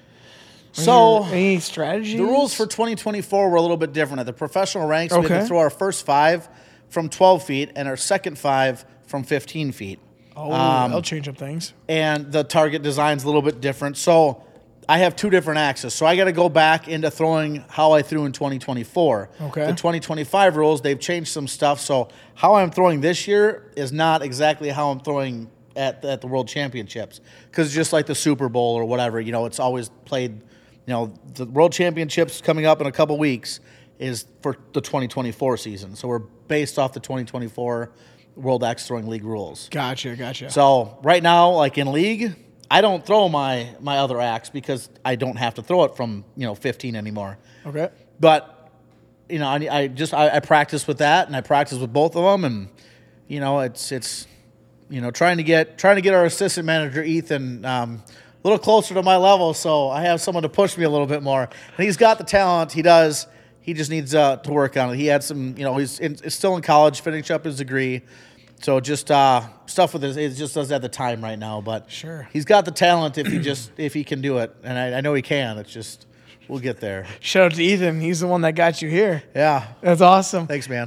A: are
B: So
A: there any strategies?
B: the rules for twenty twenty-four were a little bit different. At the professional ranks, we had
A: Okay.
B: to throw our first five from twelve feet and our second five from fifteen feet.
A: Oh,
B: Um,
A: that'll change up things.
B: and the target design's a little bit different. So I have two different axes. So I got to go back into throwing how I threw in twenty twenty-four.
A: Okay.
B: The twenty twenty-five rules, they've changed some stuff. So how I'm throwing this year is not exactly how I'm throwing at the, at the World Championships, because just like the Super Bowl or whatever, you know, it's always played. You know, the World Championships coming up in a couple weeks is for the twenty twenty-four season, so we're based off the twenty twenty-four World Axe Throwing League rules.
A: Gotcha, gotcha.
B: So right now, like in league, I don't throw my my other axe because I don't have to throw it from you know fifteen anymore.
A: Okay.
B: But you know, I, I just I, I practice with that, and I practice with both of them, and you know, it's it's you know trying to get trying to get our assistant manager Ethan um, a little closer to my level, so I have someone to push me a little bit more. And he's got the talent, he does. He just needs uh, to work on it. He had some, you know, he's, in, he's still in college, finishing up his degree, so just uh, stuff with his. It just doesn't have the time right now, but
A: sure,
B: he's got the talent if he just if he can do it, and I, I know he can. It's just. We'll get there.
A: Shout out to Ethan. He's the one that got you here.
B: Yeah.
A: That's awesome.
B: Thanks, man.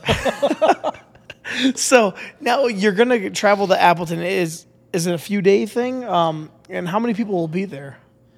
A: So now you're going to travel to Appleton. Is is it a few day thing? Um, and how many people will be there?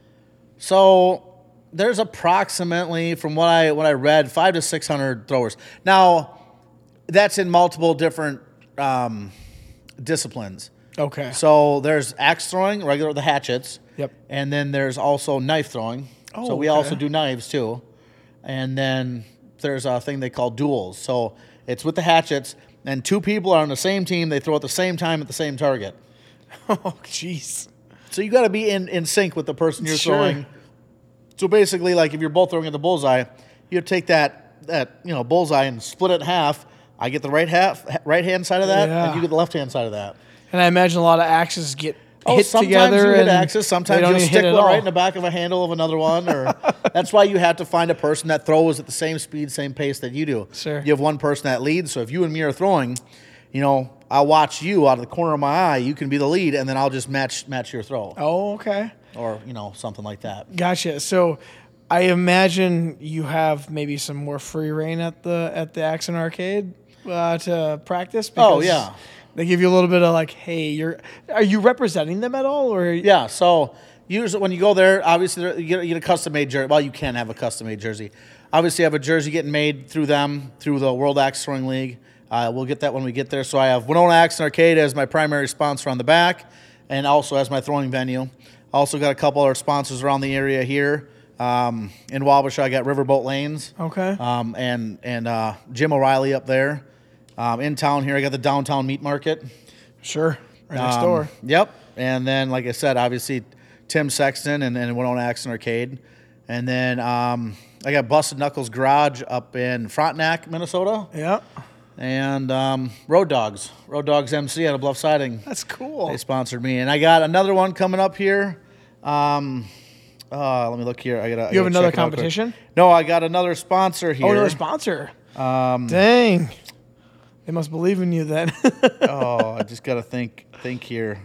B: So there's approximately, from what I what I read, five to six hundred throwers. Now, that's in multiple different um, disciplines.
A: Okay.
B: So there's axe throwing, regular the hatchets.
A: Yep.
B: And then there's also knife throwing.
A: Oh,
B: so we
A: okay.
B: also do knives too. And then there's a thing they call duels. So it's with the hatchets, and two people are on the same team. They throw at the same time at the same target.
A: Oh, jeez.
B: So you got to be in, in sync with the person you're
A: Sure.
B: throwing. So basically, like if you're both throwing at the bullseye, you take that that you know bullseye and split it in half. I get the right half, right hand side of that,
A: Yeah.
B: and you get the left hand side of that.
A: And I imagine a lot of axes get
B: Oh,
A: hit
B: sometimes
A: together.
B: you hit
A: and
B: axes.
A: they
B: Sometimes
A: don't
B: you'll
A: even
B: stick
A: hit
B: one
A: at
B: right
A: all.
B: in the back of a handle of another one. Or that's why you have to find a person that throws at the same speed, same pace that you do.
A: Sure.
B: You have one person that leads. So if you and me are throwing, you know, I'll watch you out of the corner of my eye. You can be the lead, and then I'll just match match your throw,
A: Oh, okay.
B: or you know, something like that.
A: Gotcha. So I imagine you have maybe some more free reign at the at the Axon Arcade uh, to practice.
B: Oh,
A: because
B: yeah.
A: They give you a little bit of like, hey, you're are you representing them at all, or
B: Yeah, so usually when you go there, obviously there- you get, you get a custom made jersey. Well, you can have a custom made jersey. Obviously, you have a jersey getting made through them, through the World Axe Throwing League. Uh, we'll get that when we get there. So I have Winona Axe and Arcade as my primary sponsor on the back, and also as my throwing venue. Also got a couple other sponsors around the area here. Um, in Wabasha, I got Riverboat Lanes.
A: Okay.
B: Um, and and uh, Jim O'Reilly up there. Um, in town here, I got the downtown meat market.
A: Sure, right next
B: Um,
A: door.
B: Yep. And then, like I said, obviously Tim Sexton and then Winona Axe and Arcade. And then um, I got Busted Knuckles Garage up in Frontenac, Minnesota.
A: Yeah,
B: And um, Road Dogs. Road Dogs M C out of Bluff Siding.
A: that's cool.
B: They sponsored me. And I got another one coming up here. Um, uh, let me look here. I gotta, I
A: You have
B: gotta
A: another
B: check it out quick.
A: competition?
B: No, I got another sponsor here.
A: Oh, another sponsor.
B: Um,
A: Dang, they must believe in you then.
B: oh, I just got to think think here.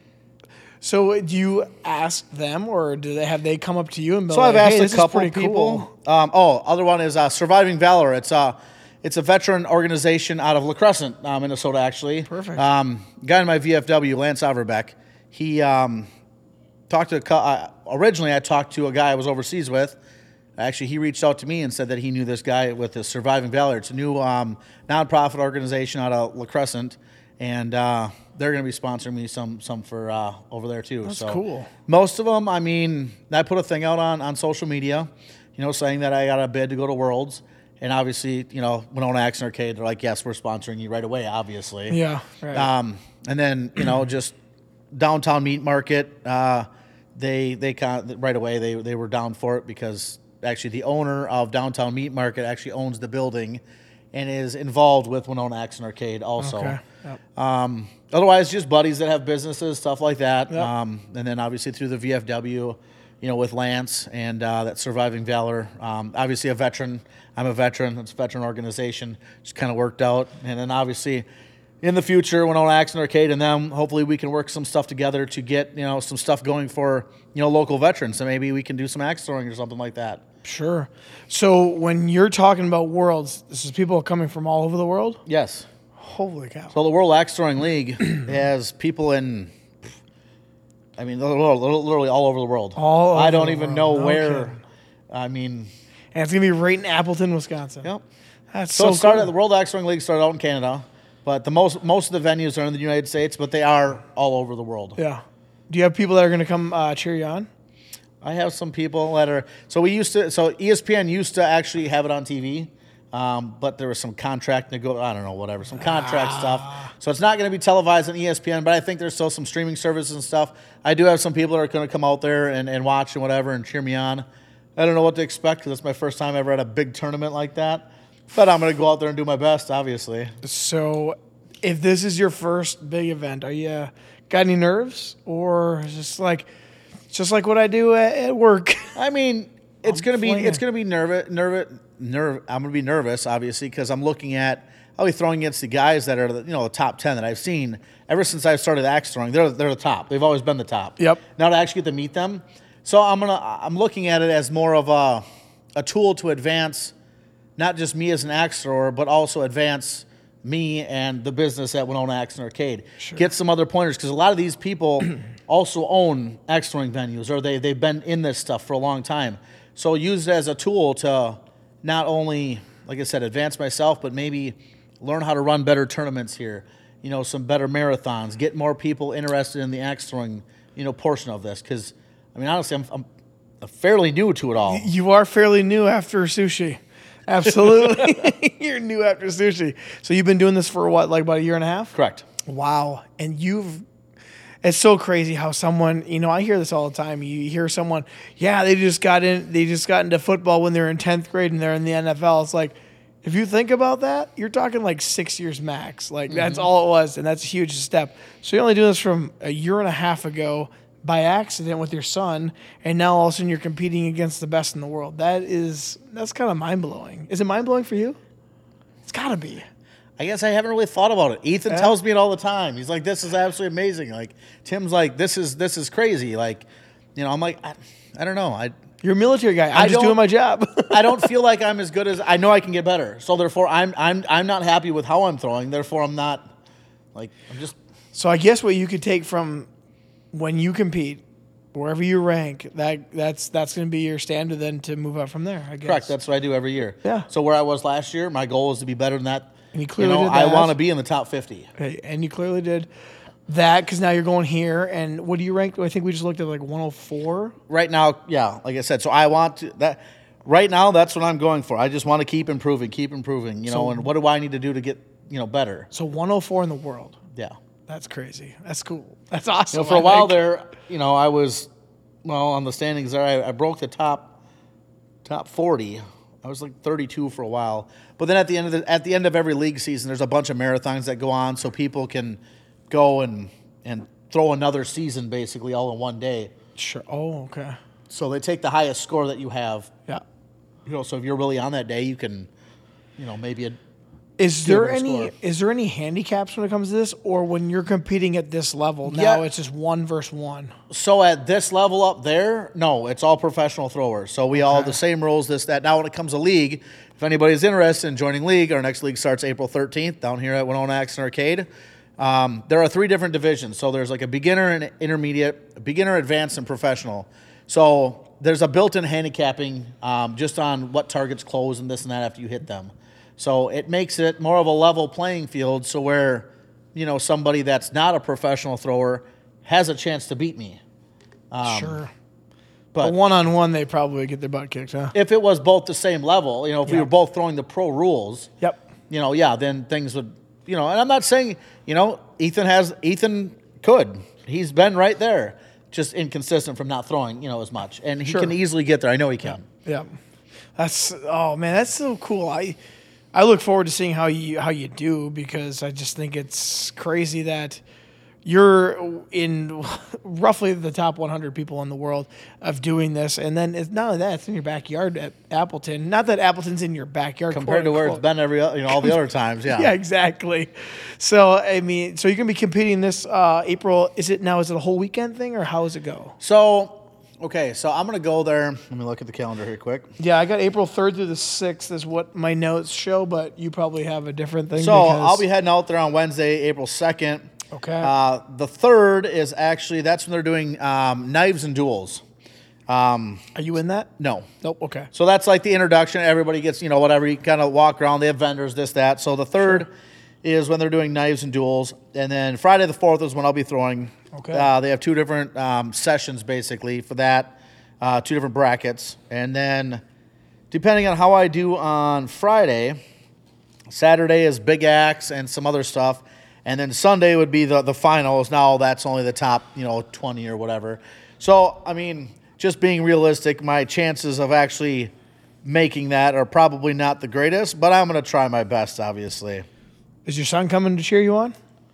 A: So do you ask them, or do they have they come up to you and be
B: So
A: like,
B: I've asked
A: hey,
B: a
A: this is
B: couple
A: pretty
B: people.
A: cool?
B: Um, oh, other one is uh, Surviving Valor. It's a it's a veteran organization out of La Crescent, uh, Minnesota, actually.
A: Perfect.
B: Um, guy in my V F W, Lance Overbeck. He um, talked to a, cou- uh, originally I talked to a guy I was overseas with. Actually, he reached out to me and said that he knew this guy with the Surviving Valor. It's a new um, nonprofit organization out of La Crescent, and uh, they're going to be sponsoring me some some for uh, over there too.
A: That's
B: so
A: cool.
B: Most of them, I mean, I put a thing out on, on social media, you know, saying that I got a bid to go to Worlds, and obviously, you know, Winona Axe and Arcade, they're like, yes, we're sponsoring you right away, obviously.
A: Yeah, right.
B: Um, and then you know, just downtown meat market, uh, they they kind of, right away they they were down for it because. Actually, the owner of Downtown Meat Market actually owns the building and is involved with Winona Axe and Arcade also.
A: Okay. Yep.
B: Um, otherwise, just buddies that have businesses, stuff like that.
A: Yep.
B: Um, and then obviously through the V F W, you know, with Lance and uh, that Surviving Valor. Um, obviously a veteran. I'm a veteran. It's a veteran organization. Just kind of worked out. And then obviously in the future, Winona Axe and Arcade and them, hopefully we can work some stuff together to get, you know, some stuff going for, you know, local veterans. So maybe we can do some axe throwing or something like that.
A: Sure. So when you're talking about Worlds, this is people coming from all over the world?
B: Yes.
A: Holy cow.
B: So the World Axe Throwing League has people in, I mean, literally all over the world.
A: All
B: I
A: over
B: don't
A: the
B: even
A: world.
B: know
A: No
B: where.
A: kidding.
B: I mean,
A: And it's going to be right in Appleton, Wisconsin.
B: yep.
A: That's
B: So,
A: so,
B: it started.
A: cool.
B: The World Axe Throwing League started out in Canada, But the most most of the venues are in the United States, but they are all over the world.
A: Yeah. Do you have people that are going to come uh, cheer you on?
B: I have some people that are. So we used to. So E S P N used to actually have it on T V, um, but there was some contract nego. I don't know, whatever, some contract
A: Ah.
B: stuff. So it's not going to be televised on E S P N. But I think there's still some streaming services and stuff. I do have some people that are going to come out there and, and watch and whatever and cheer me on. I don't know what to expect because it's my first time ever at a big tournament like that. But I'm going to go out there and do my best, obviously.
A: So, if this is your first big event, are you got any nerves, or is just like just like what I do at, at work?
B: I mean, it's
A: I'm
B: going to be
A: flinging.
B: it's going to be nervous, nervous, nerve. I'm going to be nervous, obviously, because I'm looking at I'll be throwing against the guys that are the, you know the top ten that I've seen ever since I started axe throwing. They're they're the top. They've always been the top.
A: Yep.
B: Now to actually get to meet them, so I'm gonna I'm looking at it as more of a a tool to advance, not just me as an axe thrower, but also advance me and the business at Winona Axe and Arcade.
A: Sure.
B: Get some other pointers, because a lot of these people also own axe throwing venues, or they, they've been in this stuff for a long time. So use it as a tool to not only, like I said, advance myself, but maybe learn how to run better tournaments here, you know, some better marathons, get more people interested in the axe throwing, you know, portion of this. Because, I mean, honestly, I'm, I'm fairly new to it all.
A: You are fairly new after sushi. Absolutely. You're new after sushi. So you've been doing this for what, like about a year and a half?
B: Correct.
A: Wow. And you've, it's so crazy how someone, you know, I hear this all the time. You hear someone, yeah, they just got in, they just got into football when they were in tenth grade and they're in the N F L. It's like, if you think about that, you're talking like six years max. Like mm-hmm. That's all it was. And that's a huge step. So you're only doing this from a year and a half ago by accident with your son, and now all of a sudden you're competing against the best in the world. That is, that's kind of mind-blowing. Is it mind-blowing for you? It's got to be.
B: I guess I haven't really thought about it. Ethan
A: Yeah.
B: tells me it all the time. He's like, this is absolutely amazing. Like, Tim's like, this is this is crazy. Like, you know, I'm like, I, I don't know. I
A: You're a military guy. I'm
B: I
A: just
B: don't-
A: doing my job.
B: I don't feel like I'm as good as, I know I can get better. So therefore, I'm I'm I'm not happy with how I'm throwing. Therefore, I'm not, like, I'm just,
A: So I guess what you could take from when you compete, wherever you rank, that that's that's going to be your standard then to move up from there, I guess.
B: correct. That's what I do every year.
A: Yeah.
B: So where I was last year, my goal is to be better than that.
A: And you clearly
B: know,
A: did
B: I
A: that.
B: want to be in the top fifty.
A: Hey, and you clearly did that because now you're going here. And what do you rank? I think we just looked at like one oh four.
B: Right now, yeah, like I said, so I want to, that, right now, that's what I'm going for. I just want to keep improving, keep improving, you know,
A: So-
B: and what do I need to do to get, you know, better?
A: So one oh four in the world.
B: Yeah.
A: That's crazy. That's cool. That's awesome.
B: You know, for a
A: I
B: while
A: think.
B: there, you know, I was, well, on the standings there, I, I broke the top top forty. I was like thirty-two for a while. But then at the end of the, at the end of every league season, there's a bunch of marathons that go on, so people can go and and throw another season basically all in one day.
A: Sure. Oh, okay.
B: So they take the highest score that you have.
A: Yeah.
B: You know, so if you're really on that day, you can, you know, maybe a,
A: Is
B: Give
A: there
B: it a
A: any
B: score.
A: is there any handicaps when it comes to this, or when you're competing at this level now
B: Yeah.
A: it's just one versus one?
B: So at this level up there, no, it's all professional throwers. So we all have the same rules, this, that. Now when it comes to league, if anybody's interested in joining league, our next league starts April thirteenth down here at Winona Axe and Arcade. Um, there are three different divisions. So there's like a beginner and intermediate, a beginner, advanced, and professional. So there's a built-in handicapping um, just on what targets close and this and that after you hit them. So it makes it more of a level playing field, so where, you know, somebody that's not a professional thrower has a chance to beat me. Um,
A: Sure.
B: But
A: But one on one, they probably get their butt kicked, huh?
B: if it was both the same level, you know, if we
A: Yeah.
B: were both throwing the pro rules,
A: Yep.
B: you know, yeah, then things would, you know, and I'm not saying, you know, Ethan has, Ethan could. He's been right there, just inconsistent from not throwing, you know, as much. And he
A: Sure.
B: can easily get there. I know he can.
A: Yeah. That's oh man, that's so cool. I I look forward to seeing how you how you do, because I just think it's crazy that you're in roughly the top one hundred people in the world of doing this, and then it's not only that, it's in your backyard at Appleton. Not that Appleton's in your backyard
B: Compared to
A: quote,
B: where it's
A: unquote.
B: been every, o- you know, all the other times, yeah.
A: Yeah, exactly. So I mean, so you're gonna be competing this uh, April. Is it now? Is it a whole weekend thing, or how does it go?
B: So, okay, so I'm going to go there. Let me look at the calendar here quick.
A: Yeah, I got April third through the sixth is what my notes show, but you probably have a different thing.
B: So
A: because-
B: I'll be heading out there on Wednesday, April second.
A: Okay.
B: Uh, the third is actually, that's when they're doing um, knives and duels. Um,
A: Are you in that?
B: no.
A: Nope. Okay.
B: So that's like the introduction. Everybody gets, you know, whatever. You kind of walk around. They have vendors, this, that. So the third is when they're doing knives and duels. And then Friday the fourth is when I'll be throwing.
A: Okay.
B: Uh, they have two different um, sessions, basically, for that, uh, two different brackets. And then depending on how I do on Friday, Saturday is big axe and some other stuff. And then Sunday would be the, the finals. Now that's only the top, you know, twenty or whatever. So, I mean, just being realistic, my chances of actually making that are probably not the greatest, but I'm going to try my best, obviously.
A: Is your son coming to cheer you on?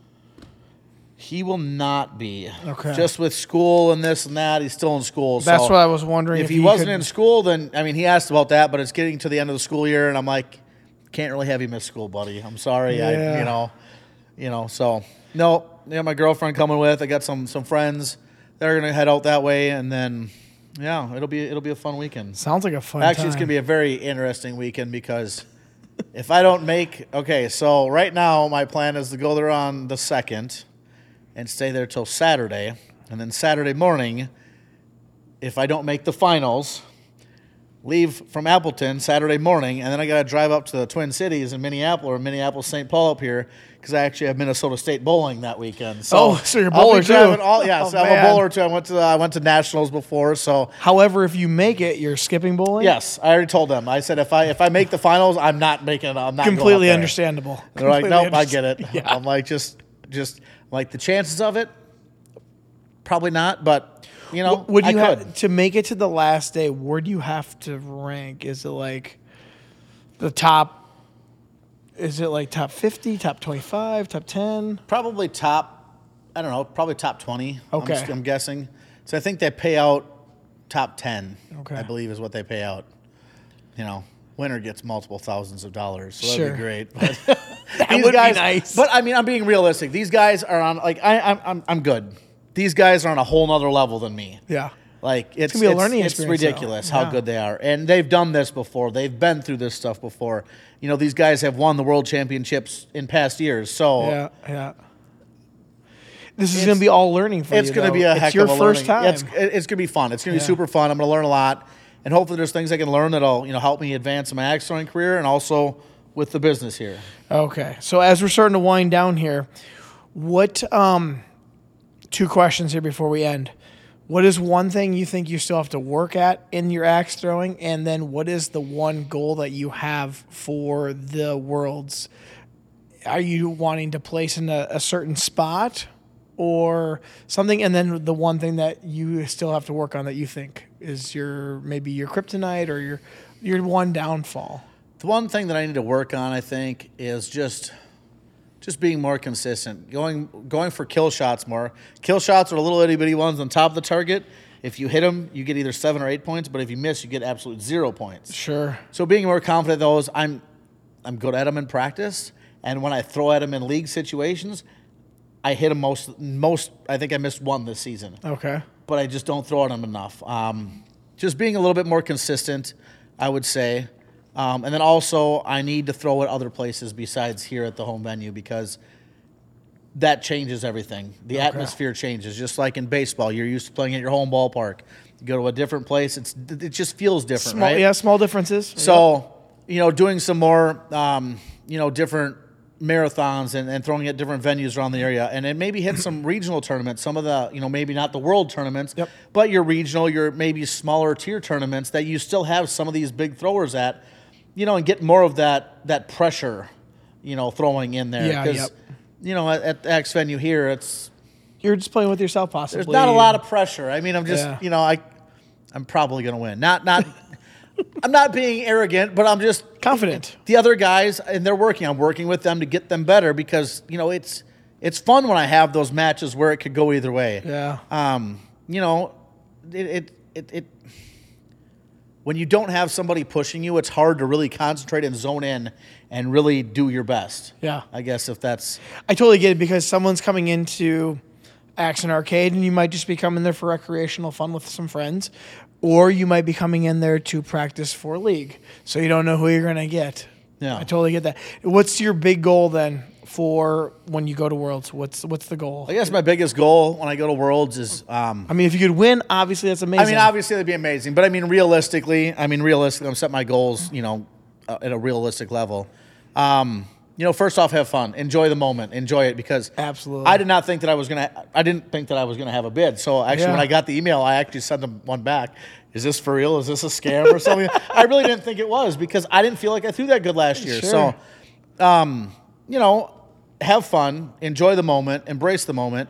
B: He will not be.
A: Okay.
B: Just with school and this and that, he's still in school.
A: That's
B: so
A: what I was wondering.
B: If,
A: if
B: he
A: you
B: wasn't
A: could...
B: in school, then, I mean, he asked about that, but it's getting to the end of the school year, and I'm like, can't really have you miss school, buddy. I'm sorry.
A: Yeah.
B: I, you know, you know, so, no, I got my girlfriend coming with. I got some some friends that are going to head out that way, and then, yeah, it'll be it'll be a fun weekend.
A: Sounds like a fun
B: Actually,
A: time.
B: it's going to be a very interesting weekend because if I don't make – okay, so right now my plan is to go there on the second and stay there till Saturday. And then Saturday morning, if I don't make the finals, leave from Appleton Saturday morning, and then I got to drive up to the Twin Cities in Minneapolis or Minneapolis, Saint Paul up here because I actually have Minnesota State bowling that weekend. So
A: Oh, so you're a
B: I'll be
A: bowler, too.
B: driving All, yeah,
A: Oh,
B: so I'm a
A: man.
B: bowler too. I went to I went to nationals before, so
A: However, if you make it, you're skipping bowling?
B: yes, I already told them. I said if I if I make the finals, I'm not making. I'm not going up
A: Completely
B: there.
A: understandable.
B: They're like,
A: Completely
B: nope, I get it.
A: understand- Yeah.
B: I'm like, just just like the chances of it, probably not. But you know,
A: Would you
B: I
A: have
B: could.
A: to make it to the last day? Where do you have to rank? Is it like the top? Is it like top fifty, top twenty-five, top ten?
B: Probably top. I don't know. Probably top twenty. I'm
A: Okay.
B: just- I'm, guessing. So I think they pay out top ten.
A: Okay.
B: I believe is what they pay out. You know, winner gets multiple thousands of dollars, so that'd
A: Sure.
B: be great. But
A: That
B: these
A: would be
B: guys,
A: nice.
B: But I mean, I'm being realistic. These guys are on like I, I'm I'm I'm good. These guys are on a whole nother level than me.
A: Yeah.
B: Like it's
A: gonna be a
B: it's,
A: learning
B: it's
A: experience, though.
B: ridiculous
A: Yeah.
B: how good they are, and they've done this before. They've been through this stuff before. You know, these guys have won the world championships in past years. So
A: Yeah, yeah. This is
B: It's-
A: going to be all learning for you.
B: it's going to
A: though.
B: be a
A: it's
B: heck
A: your
B: of a
A: first
B: learning.
A: time.
B: It's it's going to be fun. It's going to be
A: Yeah.
B: super fun. I'm going to learn a lot, and hopefully there's things I can learn that'll you know help me advance in my axe throwing career and also with the business here.
A: Okay. So as we're starting to wind down here, what um two questions here before we end. What is one thing you think you still have to work at in your axe throwing? And then what is the one goal that you have for the Worlds? Are you wanting to place in a, a certain spot or something? And then the one thing that you still have to work on that you think is your maybe your kryptonite or your your one downfall.
B: The one thing that I need to work on, I think, is just just being more consistent. Going going for kill shots more. Kill shots are little itty bitty ones on top of the target. If you hit them, you get either seven or eight points. But if you miss, you get absolute zero points.
A: Sure.
B: So being more confident in those, I'm I'm good at them in practice, and when I throw at them in league situations, I hit them most most. I think I missed one this season,
A: Okay.
B: but I just don't throw at them enough. Um, just being a little bit more consistent, I would say. Um, and then also, I need to throw at other places besides here at the home venue because that changes everything. The
A: Okay.
B: atmosphere changes, just like in baseball. You're used to playing at your home ballpark. You go to a different place, it's it just feels different,
A: Small,
B: right?
A: yeah, small differences.
B: So, you know, doing some more, um, you know, different marathons and, and throwing at different venues around the area, and then maybe hit some regional tournaments. Some of the, you know, maybe not the world tournaments,
A: Yep.
B: but your regional, your maybe smaller tier tournaments that you still have some of these big throwers at, you know, and get more of that that pressure, you know, throwing in there.
A: Yeah,
B: 'Cause,
A: yep.
B: you know, at, at the X venue here, it's
A: You're just playing with yourself, possibly.
B: there's not a lot of pressure. I mean, I'm just,
A: Yeah.
B: you know, I, I'm probably going to win. Not, not, I'm not being arrogant, but I'm just
A: confident.
B: the other guys, and they're working. I'm working with them to get them better because you know it's it's fun when I have those matches where it could go either way.
A: Yeah.
B: Um, you know, it it it. it when you don't have somebody pushing you, it's hard to really concentrate and zone in and really do your best.
A: Yeah.
B: I guess if that's
A: I totally get it because someone's coming into Axe and Arcade and you might just be coming there for recreational fun with some friends, or you might be coming in there to practice for league. So you don't know who you're going to get.
B: Yeah.
A: I totally get that. What's your big goal then for when you go to Worlds? What's what's the goal?
B: I guess my biggest goal when I go to Worlds is. Um,
A: I mean, if you could win, obviously that's amazing.
B: I mean, obviously that'd be amazing, but I mean, realistically, I mean, realistically, I'm setting my goals, you know, uh, at a realistic level. Um, you know, first off, have fun, enjoy the moment, enjoy it, because
A: Absolutely.
B: I did not think that I was gonna. I didn't think that I was gonna have a bid. So actually,
A: Yeah.
B: when I got the email, I actually sent them one back. Is this for real? Is this a scam or something? I really didn't think it was, because I didn't feel like I threw that good last year.
A: Sure.
B: So, um, you know, have fun, enjoy the moment, embrace the moment,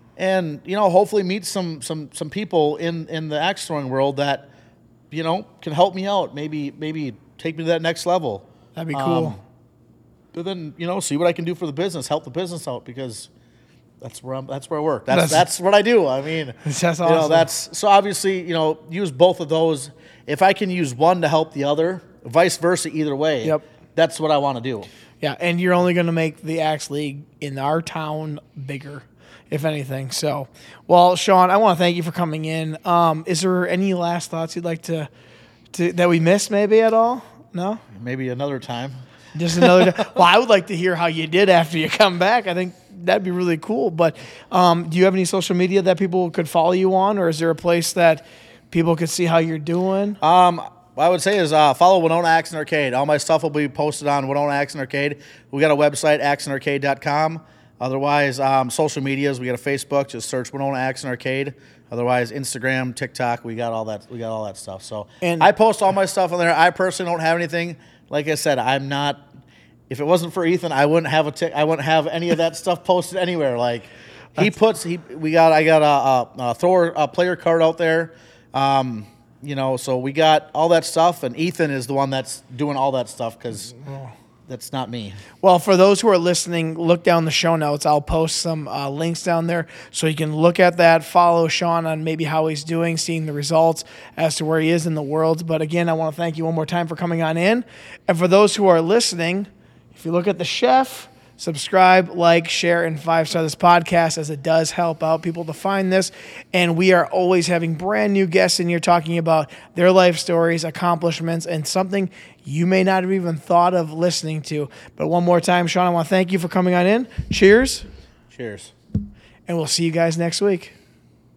B: and you know, hopefully meet some some some people in in the axe throwing world that, you know, can help me out. Maybe maybe take me to that next level.
A: That'd be cool.
B: Um, but then, you know, see what I can do for the business, help the business out, because that's where I'm, that's where I work. That's,
A: That's-
B: that's what I do. I mean,
A: That's
B: you know,
A: awesome.
B: that's so obviously, you know, use both of those. If I can use one to help the other, vice versa, either way.
A: Yep.
B: That's what I want to do.
A: Yeah, and you're only going to make the Axe League in our town bigger, if anything. So, well, Sean, I want to thank you for coming in. Um, is there any last thoughts you'd like to, to that we missed maybe at all? No?
B: Maybe another time.
A: Just another. Well, I would like to hear how you did after you come back. I think that'd be really cool. But um, do you have any social media that people could follow you on, or is there a place that people could see how you're doing?
B: Um, what I would say is uh, follow Winona Axe and Arcade. All my stuff will be posted on Winona Axe and Arcade. We got a website, axe and arcade dot com. Otherwise, um, social medias, we got a Facebook. Just search Winona Axe and Arcade. Otherwise, Instagram, TikTok, we got all that. We got all that stuff. So
A: And-
B: I post all my stuff on there. I personally don't have anything. Like I said, I'm not. If it wasn't for Ethan, I wouldn't have a. T- I wouldn't have any of that stuff posted anywhere. Like he puts. He we got. I got a, a, a thrower a player card out there. Um, you know, so we got all that stuff, and Ethan is the one that's doing all that stuff, because that's not me.
A: Well, for those who are listening, look down the show notes. I'll post some uh, links down there so you can look at that, follow Sean on maybe how he's doing, seeing the results as to where he is in the world. But again, I want to thank you one more time for coming on in. And for those who are listening, if you look at the chef, subscribe, like, share, and five-star this podcast, as it does help out people to find this. And we are always having brand new guests in here talking about their life stories, accomplishments, and something you may not have even thought of listening to. But one more time, Sean, I want to thank you for coming on in. Cheers,
B: Cheers.
A: and we'll see you guys next week.